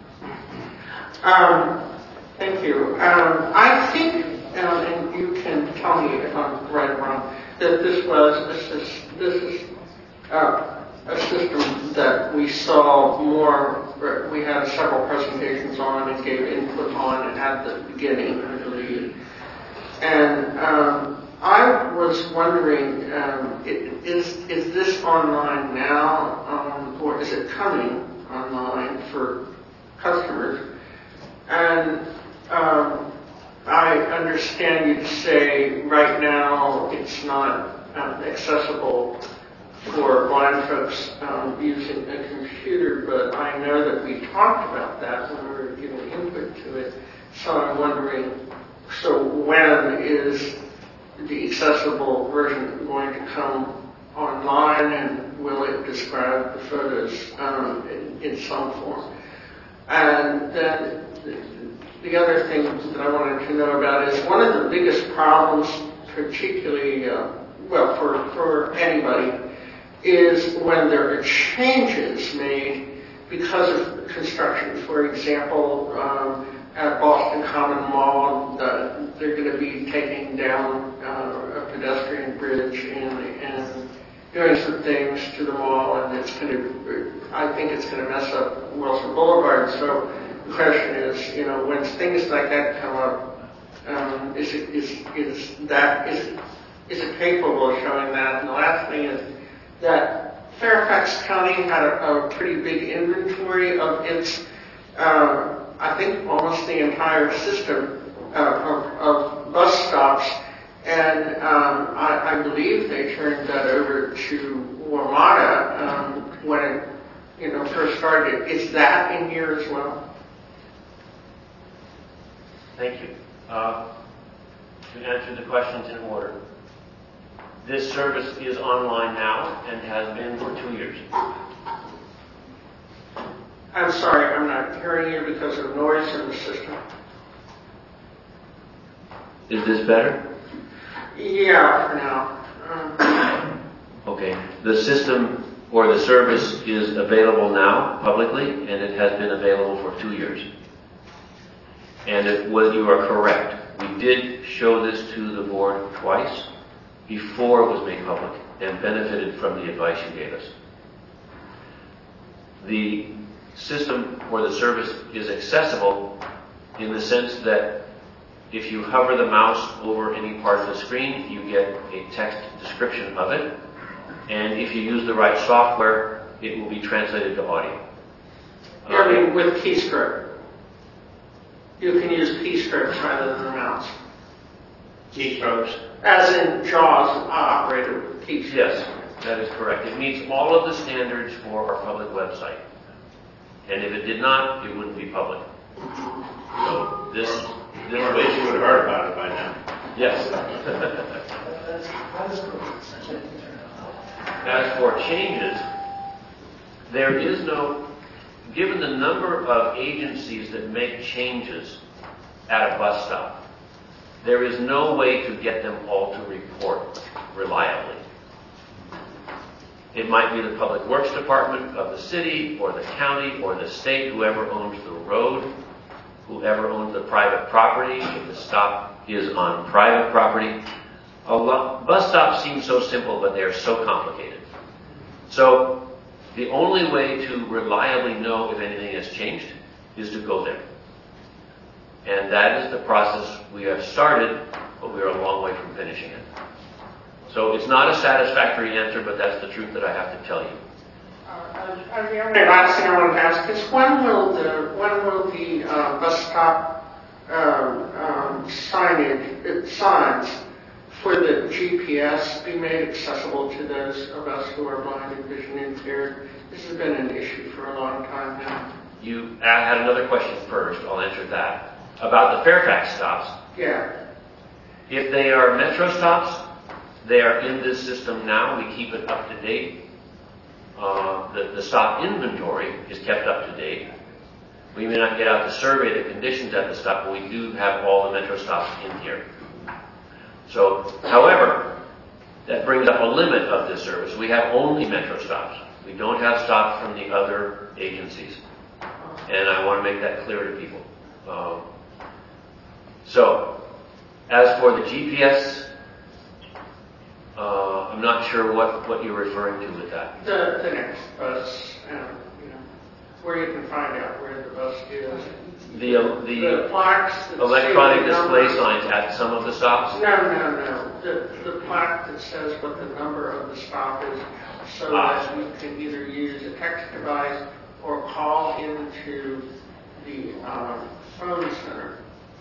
on? Thank you. I think, and you can tell me if I'm right or wrong, that this is a system that we saw more, we had several presentations on and gave input on at the beginning, I believe. And I was wondering, is this online now, or is it coming online for customers? And I understand you to say right now it's not accessible for blind folks using a computer, but I know that we talked about that when we were giving input to it. So I'm wondering, so when is the accessible version going to come online, and will it describe the photos in some form? And then the other thing that I wanted to know about is one of the biggest problems, particularly, for anybody, is when there are changes made because of construction. For example, at Boston Common Mall, they're going to be taking down a pedestrian bridge and doing some things to the mall, and I think it's going to mess up Wilson Boulevard. So the question is, when things like that come up, is it capable of showing that? And the last thing is that Fairfax County had a pretty big inventory of its, I think almost the entire system of bus stops, and I believe they turned that over to WMATA when it first started. Is that in here as well? Thank you. To answer the questions in order. This service is online now and has been for 2 years. I'm sorry, I'm not hearing you because of noise in the system. Is this better? Yeah, for now. Okay. The system or the service is available now publicly, and it has been available for 2 years. And you are correct. We did show this to the board twice before it was made public and benefited from the advice you gave us. The system or the service is accessible in the sense that if you hover the mouse over any part of the screen, you get a text description of it. And if you use the right software, it will be translated to audio. With keystroke. You can use keystrokes rather than the mouse. Keystrokes? As in JAWS operated with keystrokes. Yes, that is correct. It meets all of the standards for our public website. And if it did not, it wouldn't be public. So this I wish you would have heard about it by now. Yes. As for changes, there is no, given the number of agencies that make changes at a bus stop, there is no way to get them all to report reliably. It might be the Public Works Department of the city or the county or the state, whoever owns the road, who whoever owns the private property, if the stop is on private property. Bus stops seem so simple, but they are so complicated. So the only way to reliably know if anything has changed is to go there. And that is the process we have started, but we are a long way from finishing it. So it's not a satisfactory answer, but that's the truth that I have to tell you. The only last thing I want to ask is when will the bus stop signs for the GPS be made accessible to those of us who are blind and vision impaired? This has been an issue for a long time now. You had another question first. I'll answer that. About the Fairfax stops. Yeah. If they are Metro stops, they are in this system now. We keep it up to date. The stop inventory is kept up to date. We may not get out to survey the conditions at the stop, but we do have all the Metro stops in here. So, however, that brings up a limit of this service. We have only Metro stops. We don't have stops from the other agencies. And I want to make that clear to people. So, as for the GPS, I'm not sure what you're referring to with that. The next bus, where you can find out where the bus is. The plaques that electronic say the display number. signs at some of the stops? No. The plaque that says what the number of the stop is, so that you can either use a text device or call into the phone center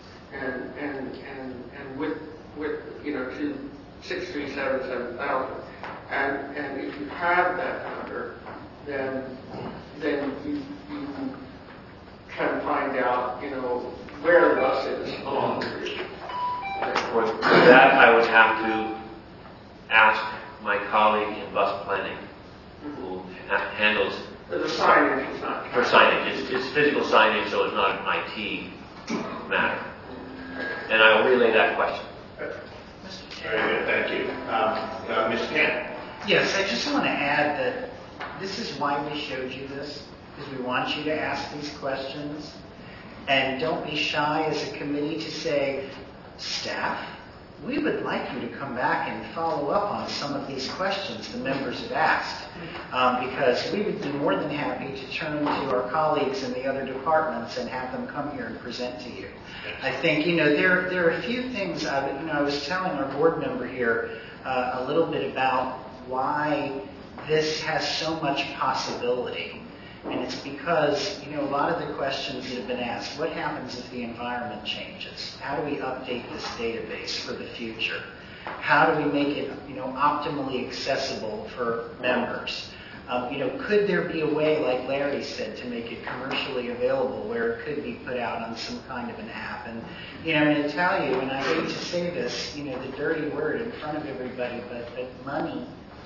and with to 637-7000. And if you have that number, then you can find out, where the bus is along the route. For that, I would have to ask my colleague in bus planning, who handles The signage is not. for signage. It's physical signage, so it's not an IT matter. And I will relay that question. Very good, thank you. Ms. Kent? Yes, I just want to add that this is why we showed you this, because we want you to ask these questions. And don't be shy as a committee to say, staff, we would like you to come back and follow up on some of these questions the members have asked. Because we would be more than happy to turn to our colleagues in the other departments and have them come here and present to you. I think, there are a few things, I was telling our board member here a little bit about why this has so much possibility. And it's because, a lot of the questions that have been asked, what happens if the environment changes? How do we update this database for the future? How do we make it, optimally accessible for members? Could there be a way, like Larry said, to make it commercially available where it could be put out on some kind of an app? And, I'm going to tell you, and I hate to say this, the dirty word in front of everybody, but money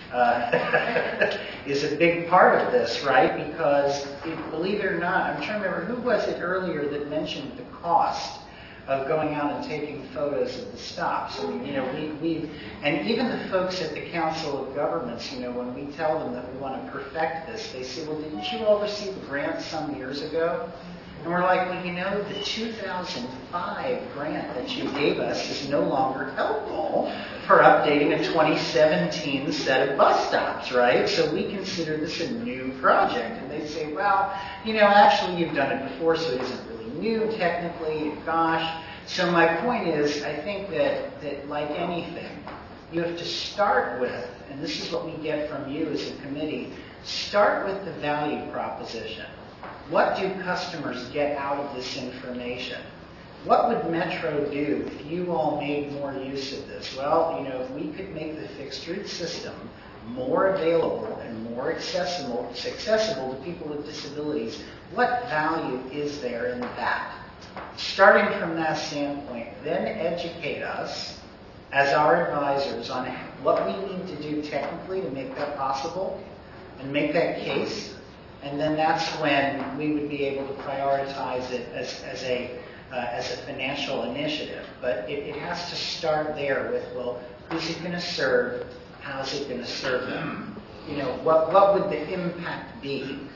is a big part of this, right? Because, believe it or not, I'm trying to remember, who was it earlier that mentioned the cost of going out and taking photos of the stops? I mean, we and even the folks at the Council of Governments, when we tell them that we want to perfect this, they say, well, didn't you all receive a grant some years ago? And we're like, well, the 2005 grant that you gave us is no longer helpful for updating a 2017 set of bus stops, right? So we consider this a new project. And they say, well, actually you've done it before, so it isn't really new technically, gosh. So my point is, I think that like anything, you have to start with, and this is what we get from you as a committee, start with the value proposition. What do customers get out of this information? What would Metro do if you all made more use of this? Well, if we could make the fixed route system more available and more accessible to people with disabilities, what value is there in that? Starting from that standpoint, then educate us as our advisors on what we need to do technically to make that possible and make that case. And then that's when we would be able to prioritize it as a financial initiative. But it has to start there with, well, who's it going to serve? How's it going to serve them? What would the impact be?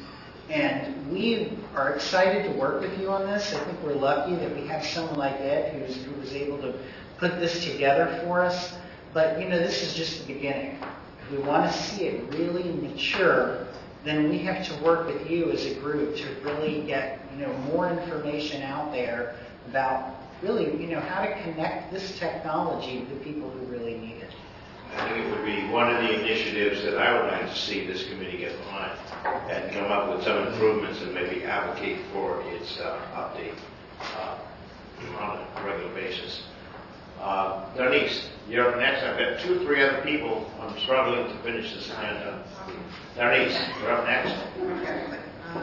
And we are excited to work with you on this. I think we're lucky that we have someone like Ed who was able to put this together for us. But, this is just the beginning. If we want to see it really mature, then we have to work with you as a group to really get, more information out there about really, how to connect this technology to the people who really need it. I think it would be one of the initiatives that I would like to see this committee get behind and come up with some improvements and maybe advocate for its update on a regular basis. Darnice, you're up next. I've got 2 or 3 other people. I'm struggling to finish this agenda. Darnice, you're up next. Okay.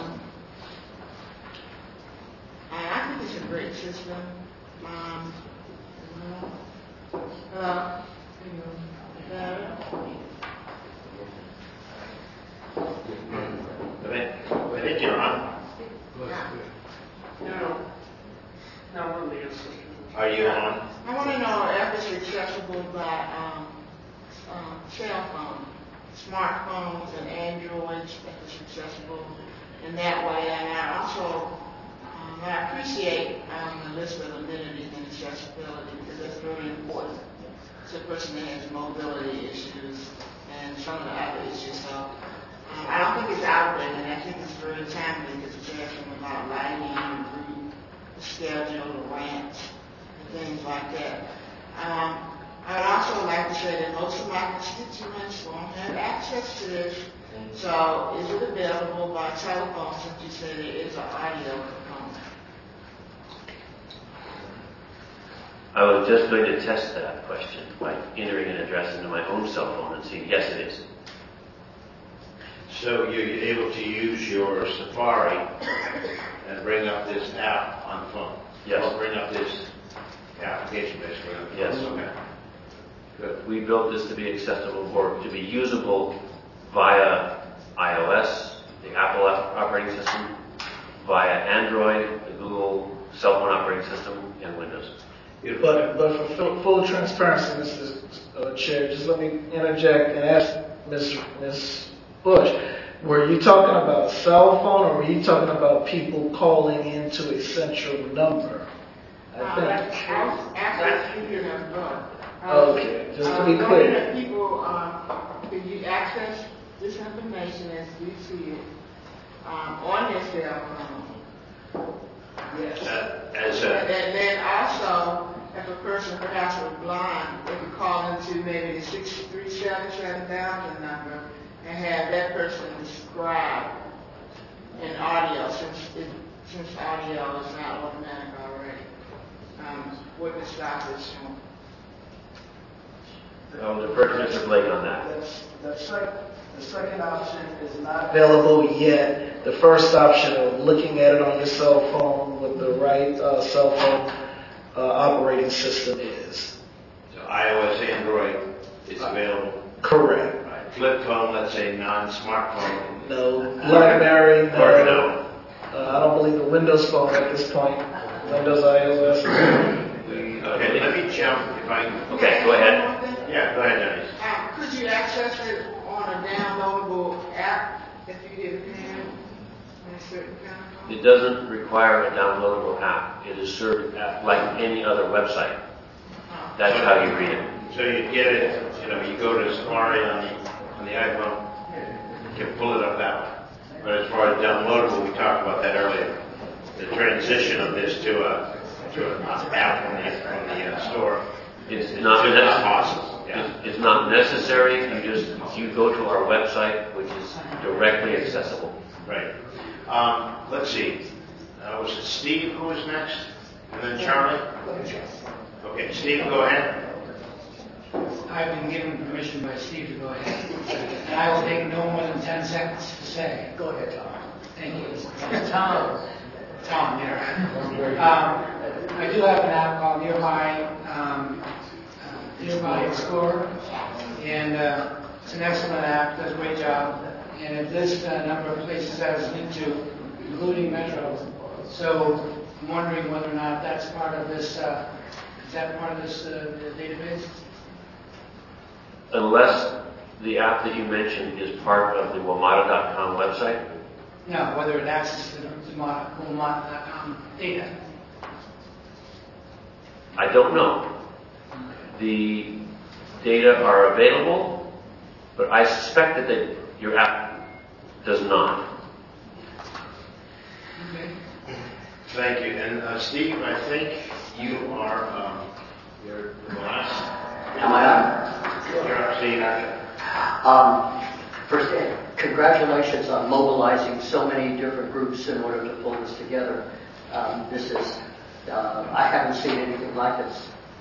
I think it's a great system. I think you're on. No, one of the answers. Are you on? I want to know if it's accessible by cell phone, smartphones and Androids, if it's accessible in that way. And I also I appreciate the list of amenities and accessibility because that's very important to a person that has mobility issues and some of the other issues. So I don't think it's outdated. I think it's very timely because it's asking about lighting, group, the schedule, the rants, and things like that. I'd also like to say that most of my constituents won't have access to this. So is it available by telephone since you said it is an audio component? I was just going to test that question by entering an address into my own cell phone and see, yes, it is. So you're able to use your Safari and bring up this app on the phone? Yes. Or bring up this application basically on the phone? Yes. Okay. Good. We built this to be accessible or to be usable via iOS, the Apple operating system, via Android, the Google cell phone operating system, and Windows. But for full transparency, Mr. Chair, just let me interject and ask Ms. Bush, were you talking about cell phone or were you talking about people calling into a central number? Okay, just to be clear. People, can you access this information as we see it on their cell phone? Yes. And then also, if a person perhaps was blind, they could call into maybe the 6377000 number and have that person describe in audio, since audio is not automatic already, what the stop is showing. I'll defer to Mr. Blake on that. The second option is not available yet. The first option of looking at it on your cell phone with the right cell phone operating system is. So iOS, Android is available? Correct. Right. Flip phone, let's say non-smartphone? No. BlackBerry, no. Or no. I don't believe the Windows phone at this point. Windows, iOS. Okay, let me jump if I can. Okay, go ahead. Yeah, go ahead, Dennis. Could you access it on a downloadable app if you get a pen in a certain kind of phone? It doesn't require a downloadable app. It is served like any other website. That's how you read it. So you get it, you go to Safari on the iPhone, you can pull it up that way. But as far as downloadable, we talked about that earlier. The transition of this to an app from the store. It's not possible. Yeah. It's not necessary. You go to our website, which is directly accessible. Right. Let's see. Was it Steve who was next? And then Charlie? Okay, Steve, go ahead. I've been given permission by Steve to go ahead. And I will take no more than 10 seconds to say. Go ahead, Tom. Thank you. Tom, there. I do have an app called Nearby Explorer, and it's an excellent app, does a great job, and it lists a number of places that it's linked to, including Metro. So I'm wondering whether or not that's part of this, is that part of this database? Unless the app that you mentioned is part of the WMATA.com website, No, whether it accesses the data. I don't know. The data are available, but I suspect that your app does not. Okay. Thank you. And Steve, I think you are you're the last. Am I on? You're up, Steve. First, congratulations on mobilizing so many different groups in order to pull this together. This is, I haven't seen anything like this.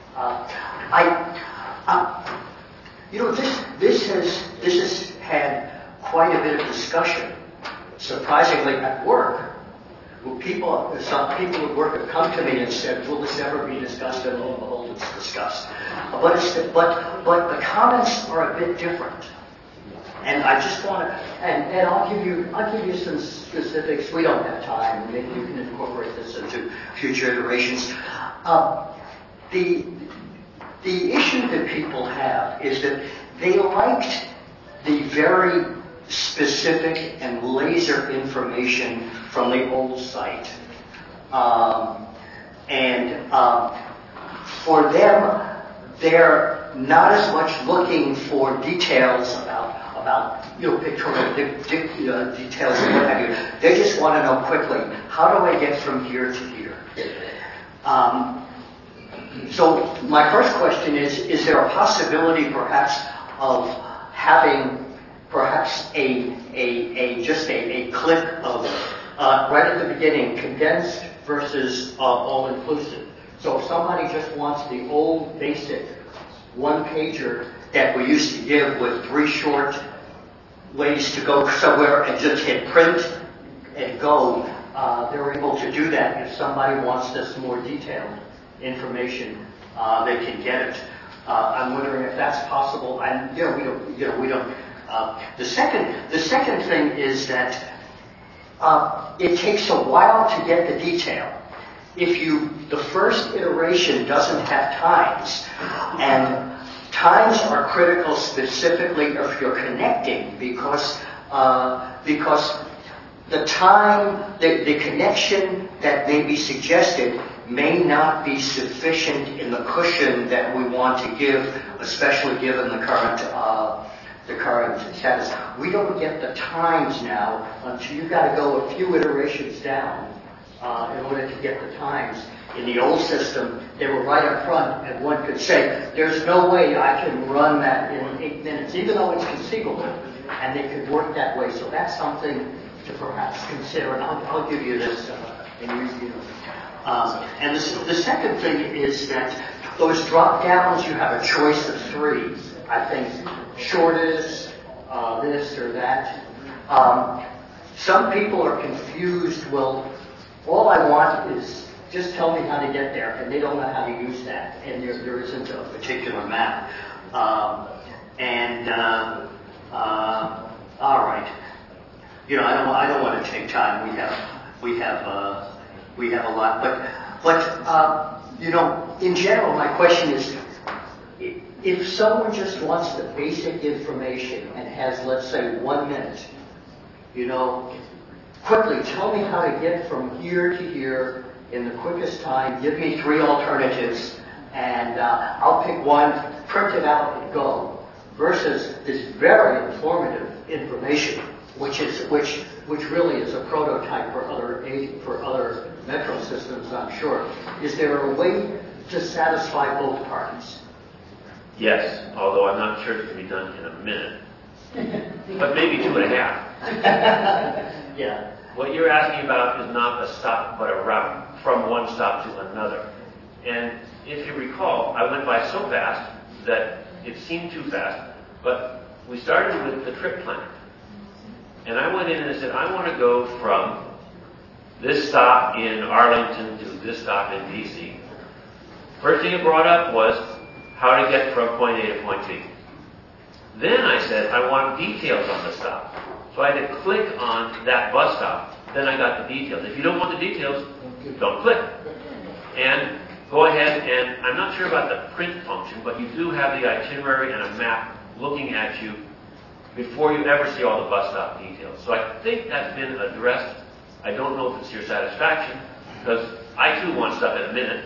This has had quite a bit of discussion, surprisingly, at work. Some people at work have come to me and said, will this ever be discussed? And lo and behold, it's discussed. But the comments are a bit different. And I just want to, and I'll give you some specifics. We don't have time. Maybe you can incorporate this into future iterations. The issue that people have is that they liked the very specific and laser information from the old site. For them, they're not as much looking for details about pictorial details and what have you. They just want to know quickly, how do I get from here to here? So my first question is there a possibility perhaps of having perhaps just a click of right at the beginning, condensed versus all-inclusive? So if somebody just wants the old basic one-pager that we used to give with 3 short ways to go somewhere and just hit print and go, they're able to do that. If somebody wants this more detailed information, they can get it. I'm wondering if that's possible. And we don't. The second thing is that it takes a while to get the detail. If the first iteration doesn't have times, and times are critical specifically if you're connecting, because the time, the connection that may be suggested may not be sufficient in the cushion that we want to give, especially given the current status. We don't get the times now until you've got to go a few iterations down in order to get the times. In the old system, they were right up front, and one could say, there's no way I can run that in 8 minutes, even though it's conceivable, and they could work that way. So that's something to perhaps consider, and I'll give you this. And the second thing is that those drop downs, you have a choice of 3. I think shortest, this or that. Some people are confused. Well, all I want is just tell me how to get there, and they don't know how to use that, and there isn't a particular map. All right. I don't want to take time. We have a lot, but in general, my question is, if someone just wants the basic information and has, let's say, 1 minute, quickly tell me how to get from here to here in the quickest time, give me 3 alternatives, and I'll pick one, print it out, and go, versus this very informative information, which really is a prototype for other metro systems, I'm sure. Is there a way to satisfy both parties? Yes, although I'm not sure it can be done in a minute, but maybe 2.5. Yeah. What you're asking about is not a stop, but a route from one stop to another. And if you recall, I went by so fast that it seemed too fast, but we started with the trip planner. And I went in and I said, I want to go from this stop in Arlington to this stop in DC. First thing it brought up was how to get from point A to point B. Then I said, I want details on the stop. So I had to click on that bus stop. Then I got the details. If you don't want the details, don't click. And go ahead and, I'm not sure about the print function, but you do have the itinerary and a map looking at you before you ever see all the bus stop details. So I think that's been addressed. I don't know if it's to your satisfaction, because I too want stuff in a minute.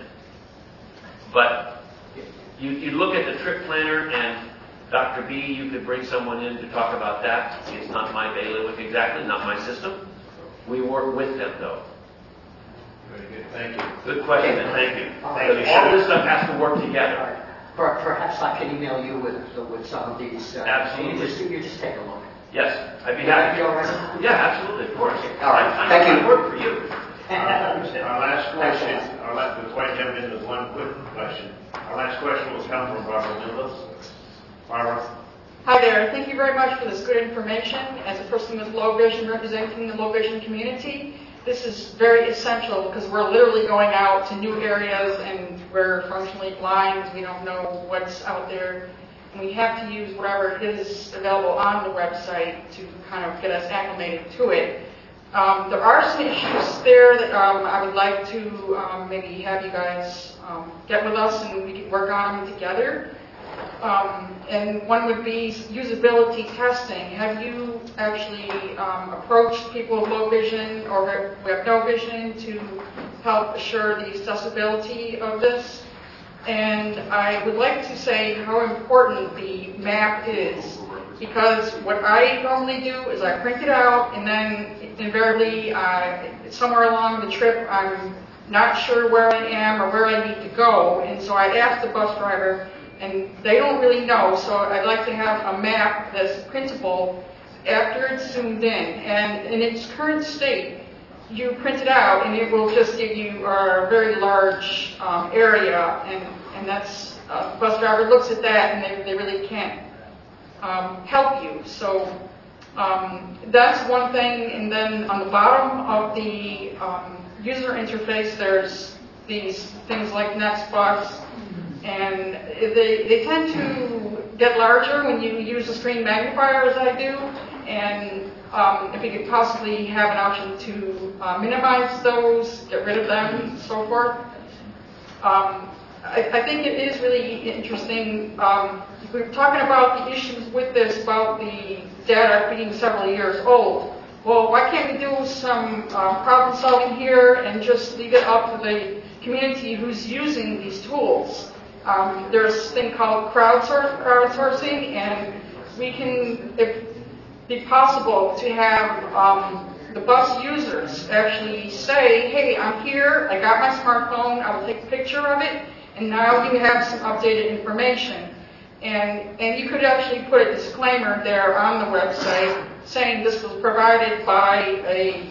But you look at the trip planner, and Dr. B, you could bring someone in to talk about that. It's not my bailiwick exactly, not my system. We work with them, though. Very good, thank you. Good question, and thank you. Because all this stuff has to work together. Perhaps I can email you with some of these. Absolutely. You just take a look. Yes, I'd be Would that happy. be all right? Yeah, absolutely, of course. All right, I thank you. I work for you. Our last question, before I jump into one quick question, our last question will come from Barbara Nicholas. Barbara? Hi there. Thank you very much for this good information. As a person with low vision representing the low vision community, this is very essential because we're literally going out to new areas and we're functionally blind. We don't know what's out there. And we have to use whatever is available on the website to kind of get us acclimated to it. There are some issues there that I would like to maybe have you guys get with us and we can work on them together. And one would be usability testing. Have you actually approached people with low vision or who have no vision to help assure the accessibility of this? And I would like to say how important the map is, because what I normally do is I print it out, and then invariably somewhere along the trip I'm not sure where I am or where I need to go, and so I ask the bus driver, and they don't really know, so I'd like to have a map that's printable after it's zoomed in. And in its current state, you print it out and it will just give you a very large area, and that's, the bus driver looks at that and they really can't help you. So that's one thing. And then on the bottom of the user interface, there's these things like NextBus, and they tend to get larger when you use a screen magnifier, as I do. And if you could possibly have an option to minimize those, get rid of them, and so forth. I think it is really interesting. We're talking about the issues with this, about the data being several years old. Well, why can't we do some problem solving here and just leave it up to the community who's using these tools? There's this thing called crowdsourcing, and we can, if be possible, to have the bus users actually say, hey, I'm here, I got my smartphone, I will take a picture of it, and now you have some updated information. And you could actually put a disclaimer there on the website saying this was provided by a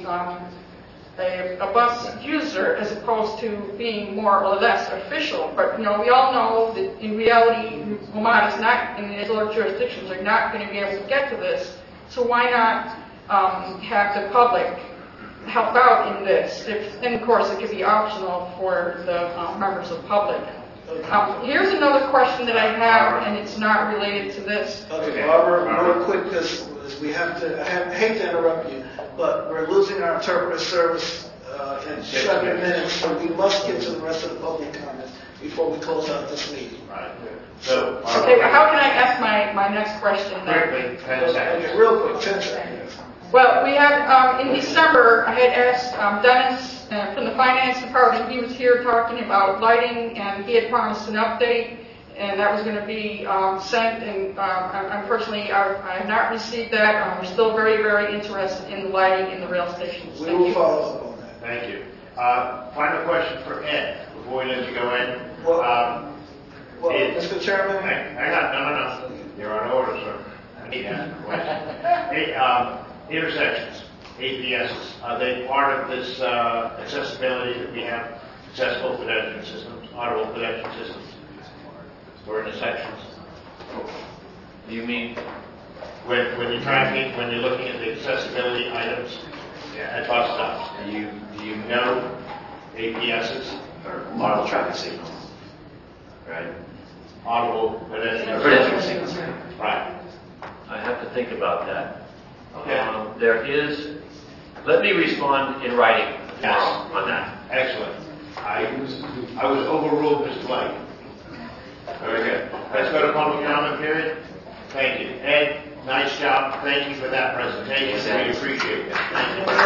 bus user, as opposed to being more or less official. But we all know that in reality, WMATA is not, and its other jurisdictions are not going to be able to get to this. So why not have the public help out in this? And of course, it could be optional for the members of the public. Here's another question that I have, and it's not related to this. Okay, Barbara, real quick, because we have to, I hate to interrupt you, but we're losing our interpreter service in 7 minutes, so we must get to the rest of the public comments before we close out this meeting. Right. So, okay, how can I ask my next question then? Quickly, 10 seconds. Okay, real quick, 10 seconds. Well, we have, in December, I had asked Dennis from the finance department. He was here talking about lighting, and he had promised an update, and that was going to be sent, and unfortunately, I have not received that. We're still very, very interested in the lighting in the rail stations. We will follow up on that. Thank you. Final question for Ed, before we let you go in. Well, Mr. Chairman? Hang on, no. You're on order, sir. I need to ask a question. Hey, intersections, APSs, are they part of this accessibility that we have? Accessible pedestrian systems, audible pedestrian systems, or intersections? Do you mean when you're tracking, when you're looking at the accessibility items at bus stops? Do you know APSs or audible traffic signals? Right. Audible pedestrian signals. Right. I have to think about that. Okay. There is. Let me respond in writing on that. Excellent. I was overruled, Mr. Blake. Very good. Let's go to public comment period. Thank you. Ed? Nice job. Thank you for that presentation. We appreciate it. Thank you.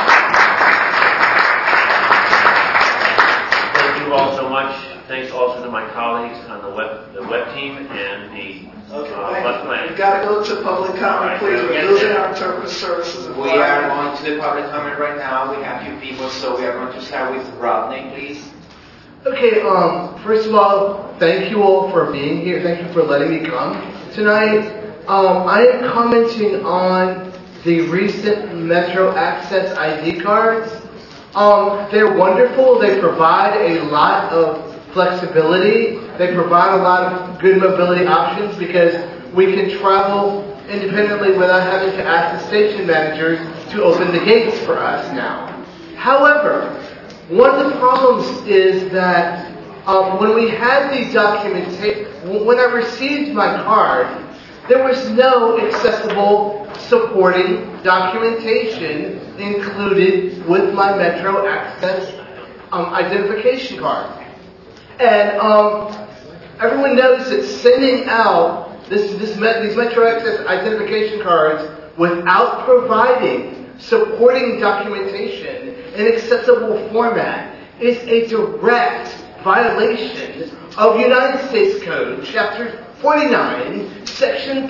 Thank you all so much. Thanks also to my colleagues on the web team and the bus plan. We've got to go to public comment, please. We're losing our interpreter services. We are going to the public comment right now. We have few people, so we are going to start with Rodney, please. Okay, first of all, thank you all for being here. Thank you for letting me come tonight. I am commenting on the recent Metro Access ID cards. They're wonderful. They provide a lot of flexibility. They provide a lot of good mobility options because we can travel independently without having to ask the station managers to open the gates for us now. However, one of the problems is that when we had the documentation, when I received my card, there was no accessible supporting documentation included with my Metro Access identification card. And everyone knows that sending out these Metro Access identification cards without providing supporting documentation in accessible format is a direct violation of United States Code, Chapter 49, Section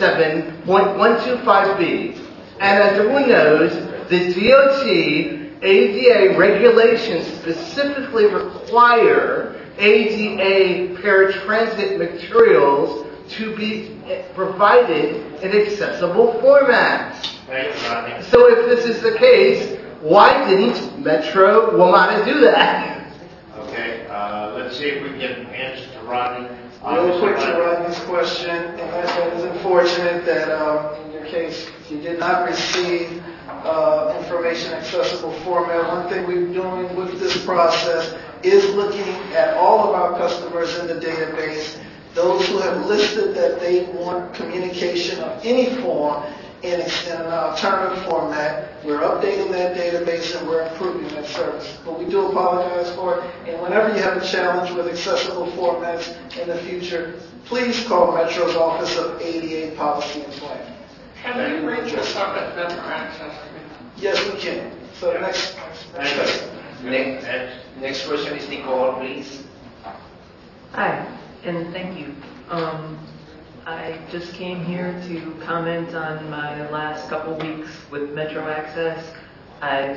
37.125B. And as everyone knows, the DOT ADA regulations specifically require ADA paratransit materials to be provided in accessible formats. So if this is the case, why didn't Metro WMATA do that? Okay, let's see if we can get an answer to Rodney. Real quick to Rodney's question, and that is unfortunate that in your case you did not receive information accessible format. One thing we're doing with this process is looking at all of our customers in the database, those who have listed that they want communication of any form in an alternative format. We're updating that database and we're improving that service. But we do apologize for it. And whenever you have a challenge with accessible formats in the future, please call Metro's Office of ADA Policy and Planning. Can we reach this up at Metro Access Committee? Yes, we can. So next question is Nicole, please. Hi, and thank you. I just came here to comment on my last couple weeks with Metro Access. I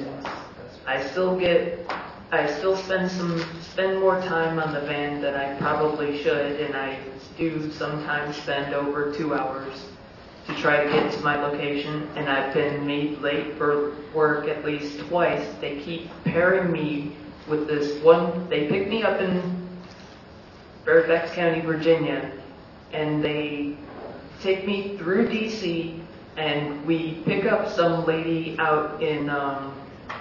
still spend more time on the van than I probably should, and I do sometimes spend over 2 hours to try to get to my location, and I've been made late for work at least twice. They keep pairing me with this one. They pick me up in Fairfax County, Virginia, and they take me through DC, and we pick up some lady out in out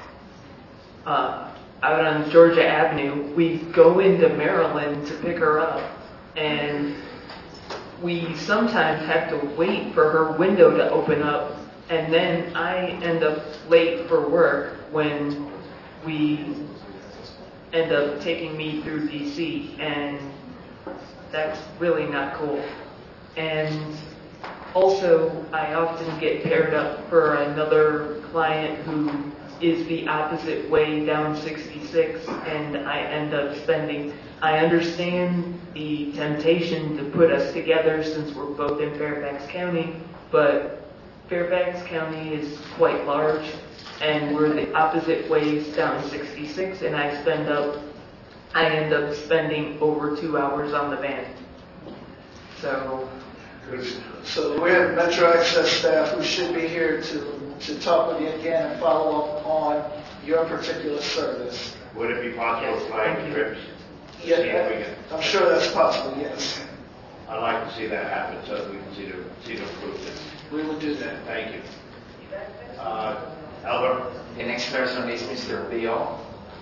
on Georgia Avenue. We go into Maryland to pick her up, and we sometimes have to wait for her window to open up, and then I end up late for work when we end up taking me through DC, and that's really not cool. And also, I often get paired up for another client who is the opposite way down 66, and I end up spending. I understand the temptation to put us together since we're both in Fairfax County, but Fairfax County is quite large, and we're the opposite ways down 66, and I end up spending over 2 hours on the van. So we have Metro Access staff who should be here to talk with you again and follow up on your particular service. Would it be possible to flag trips? Yeah, I'm sure that's possible, yes. I'd like to see that happen so that we can see the improvements. We will do that. Thank you. Albert? The next person is Mr. Bill.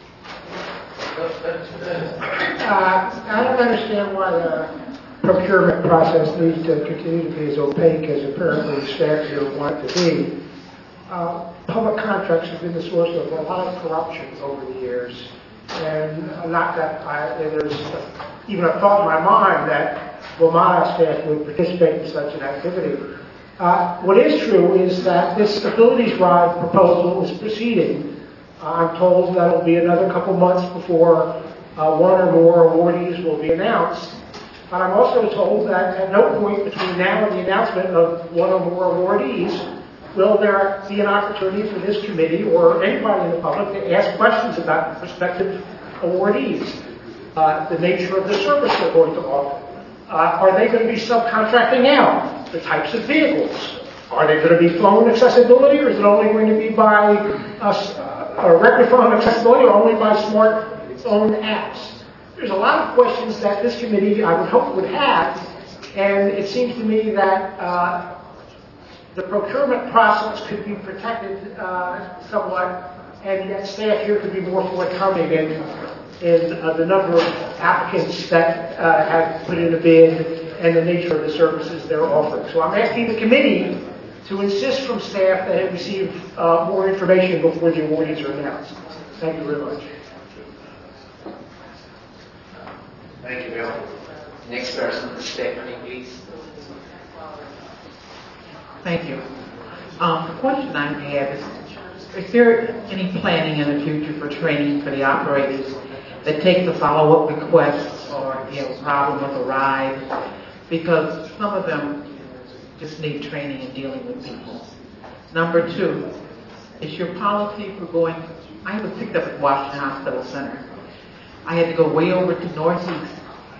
I don't understand why the procurement process needs to continue to be as opaque as apparently staff here want it to be. Public contracts have been the source of a lot of corruption over the years, and not that there's even a thought in my mind that WMATA staff would participate in such an activity. What is true is that this Abilities Ride proposal is proceeding. I'm told that it'll be another couple months before one or more awardees will be announced. But I'm also told that at no point between now and the announcement of one or more awardees will there be an opportunity for this committee or anybody in the public to ask questions about the prospective awardees, the nature of the service they're going to offer. Are they going to be subcontracting out the types of vehicles? Are they going to be phone accessibility, or is it only going to be by record phone accessibility, or only by smartphone apps? There's a lot of questions that this committee, I would hope, would have, and it seems to me that the procurement process could be protected somewhat, and yet staff here could be more forthcoming in the number of applicants that have put in a bid and the nature of the services they're offering. So I'm asking the committee to insist from staff that it receive more information before the awardees are announced. Thank you very much. Thank you, Bill. Next person, Stephanie, please. Thank you. The question I have is there any planning in the future for training for the operators that take the follow-up requests or if you have a problem with a ride? Because some of them just need training in dealing with people. Number two, is your policy for going, I was picked up at Washington Hospital Center. I had to go way over to Northeast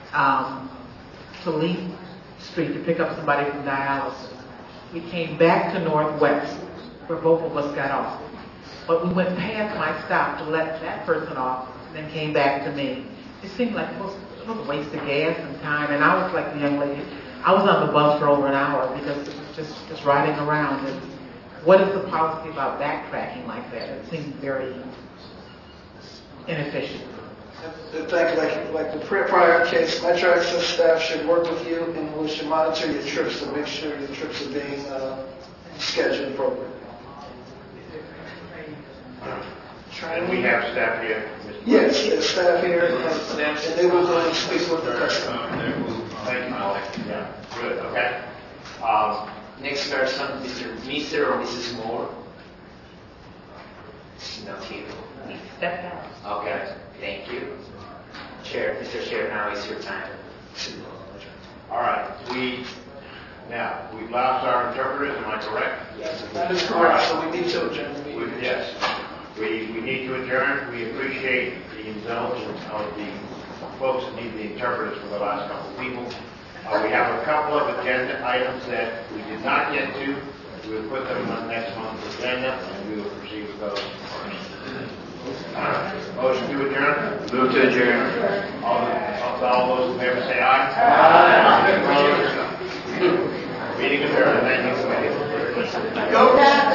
Saline Street to pick up somebody from dialysis. We came back to Northwest, where both of us got off. But we went past my stop to let that person off, and then came back to me. It seemed like it was a waste of gas and time, and I was like the young lady. I was on the bus for over an hour because it was just riding around. And what is the policy about backtracking like that? It seemed very inefficient. In fact, like the prior case, Metro Access staff should work with you and we should monitor your trips to make sure your trips are being scheduled appropriately. And we have staff here. Yes, there's staff here, and they will go and speak with the customer. Thank you, Alex. Yeah, good, okay. Next person, Mr. or Mrs. Moore. Not here. Step down. Okay, thank you. Chair, Mr. Chair, now is your time. All right, we've lost our interpreters, am I correct? Yes, that is correct, so we need to adjourn the meeting. Yes, we need to adjourn. We appreciate the indulgence of the folks that need the interpreters for the last couple of people. We have a couple of agenda items that we did not get to. We will put them on next month's agenda, and we will proceed with those first. Motion to adjourn? Move to adjourn. All those in favor say aye. Aye. Meeting adjourned. Thank you. Go, Pat.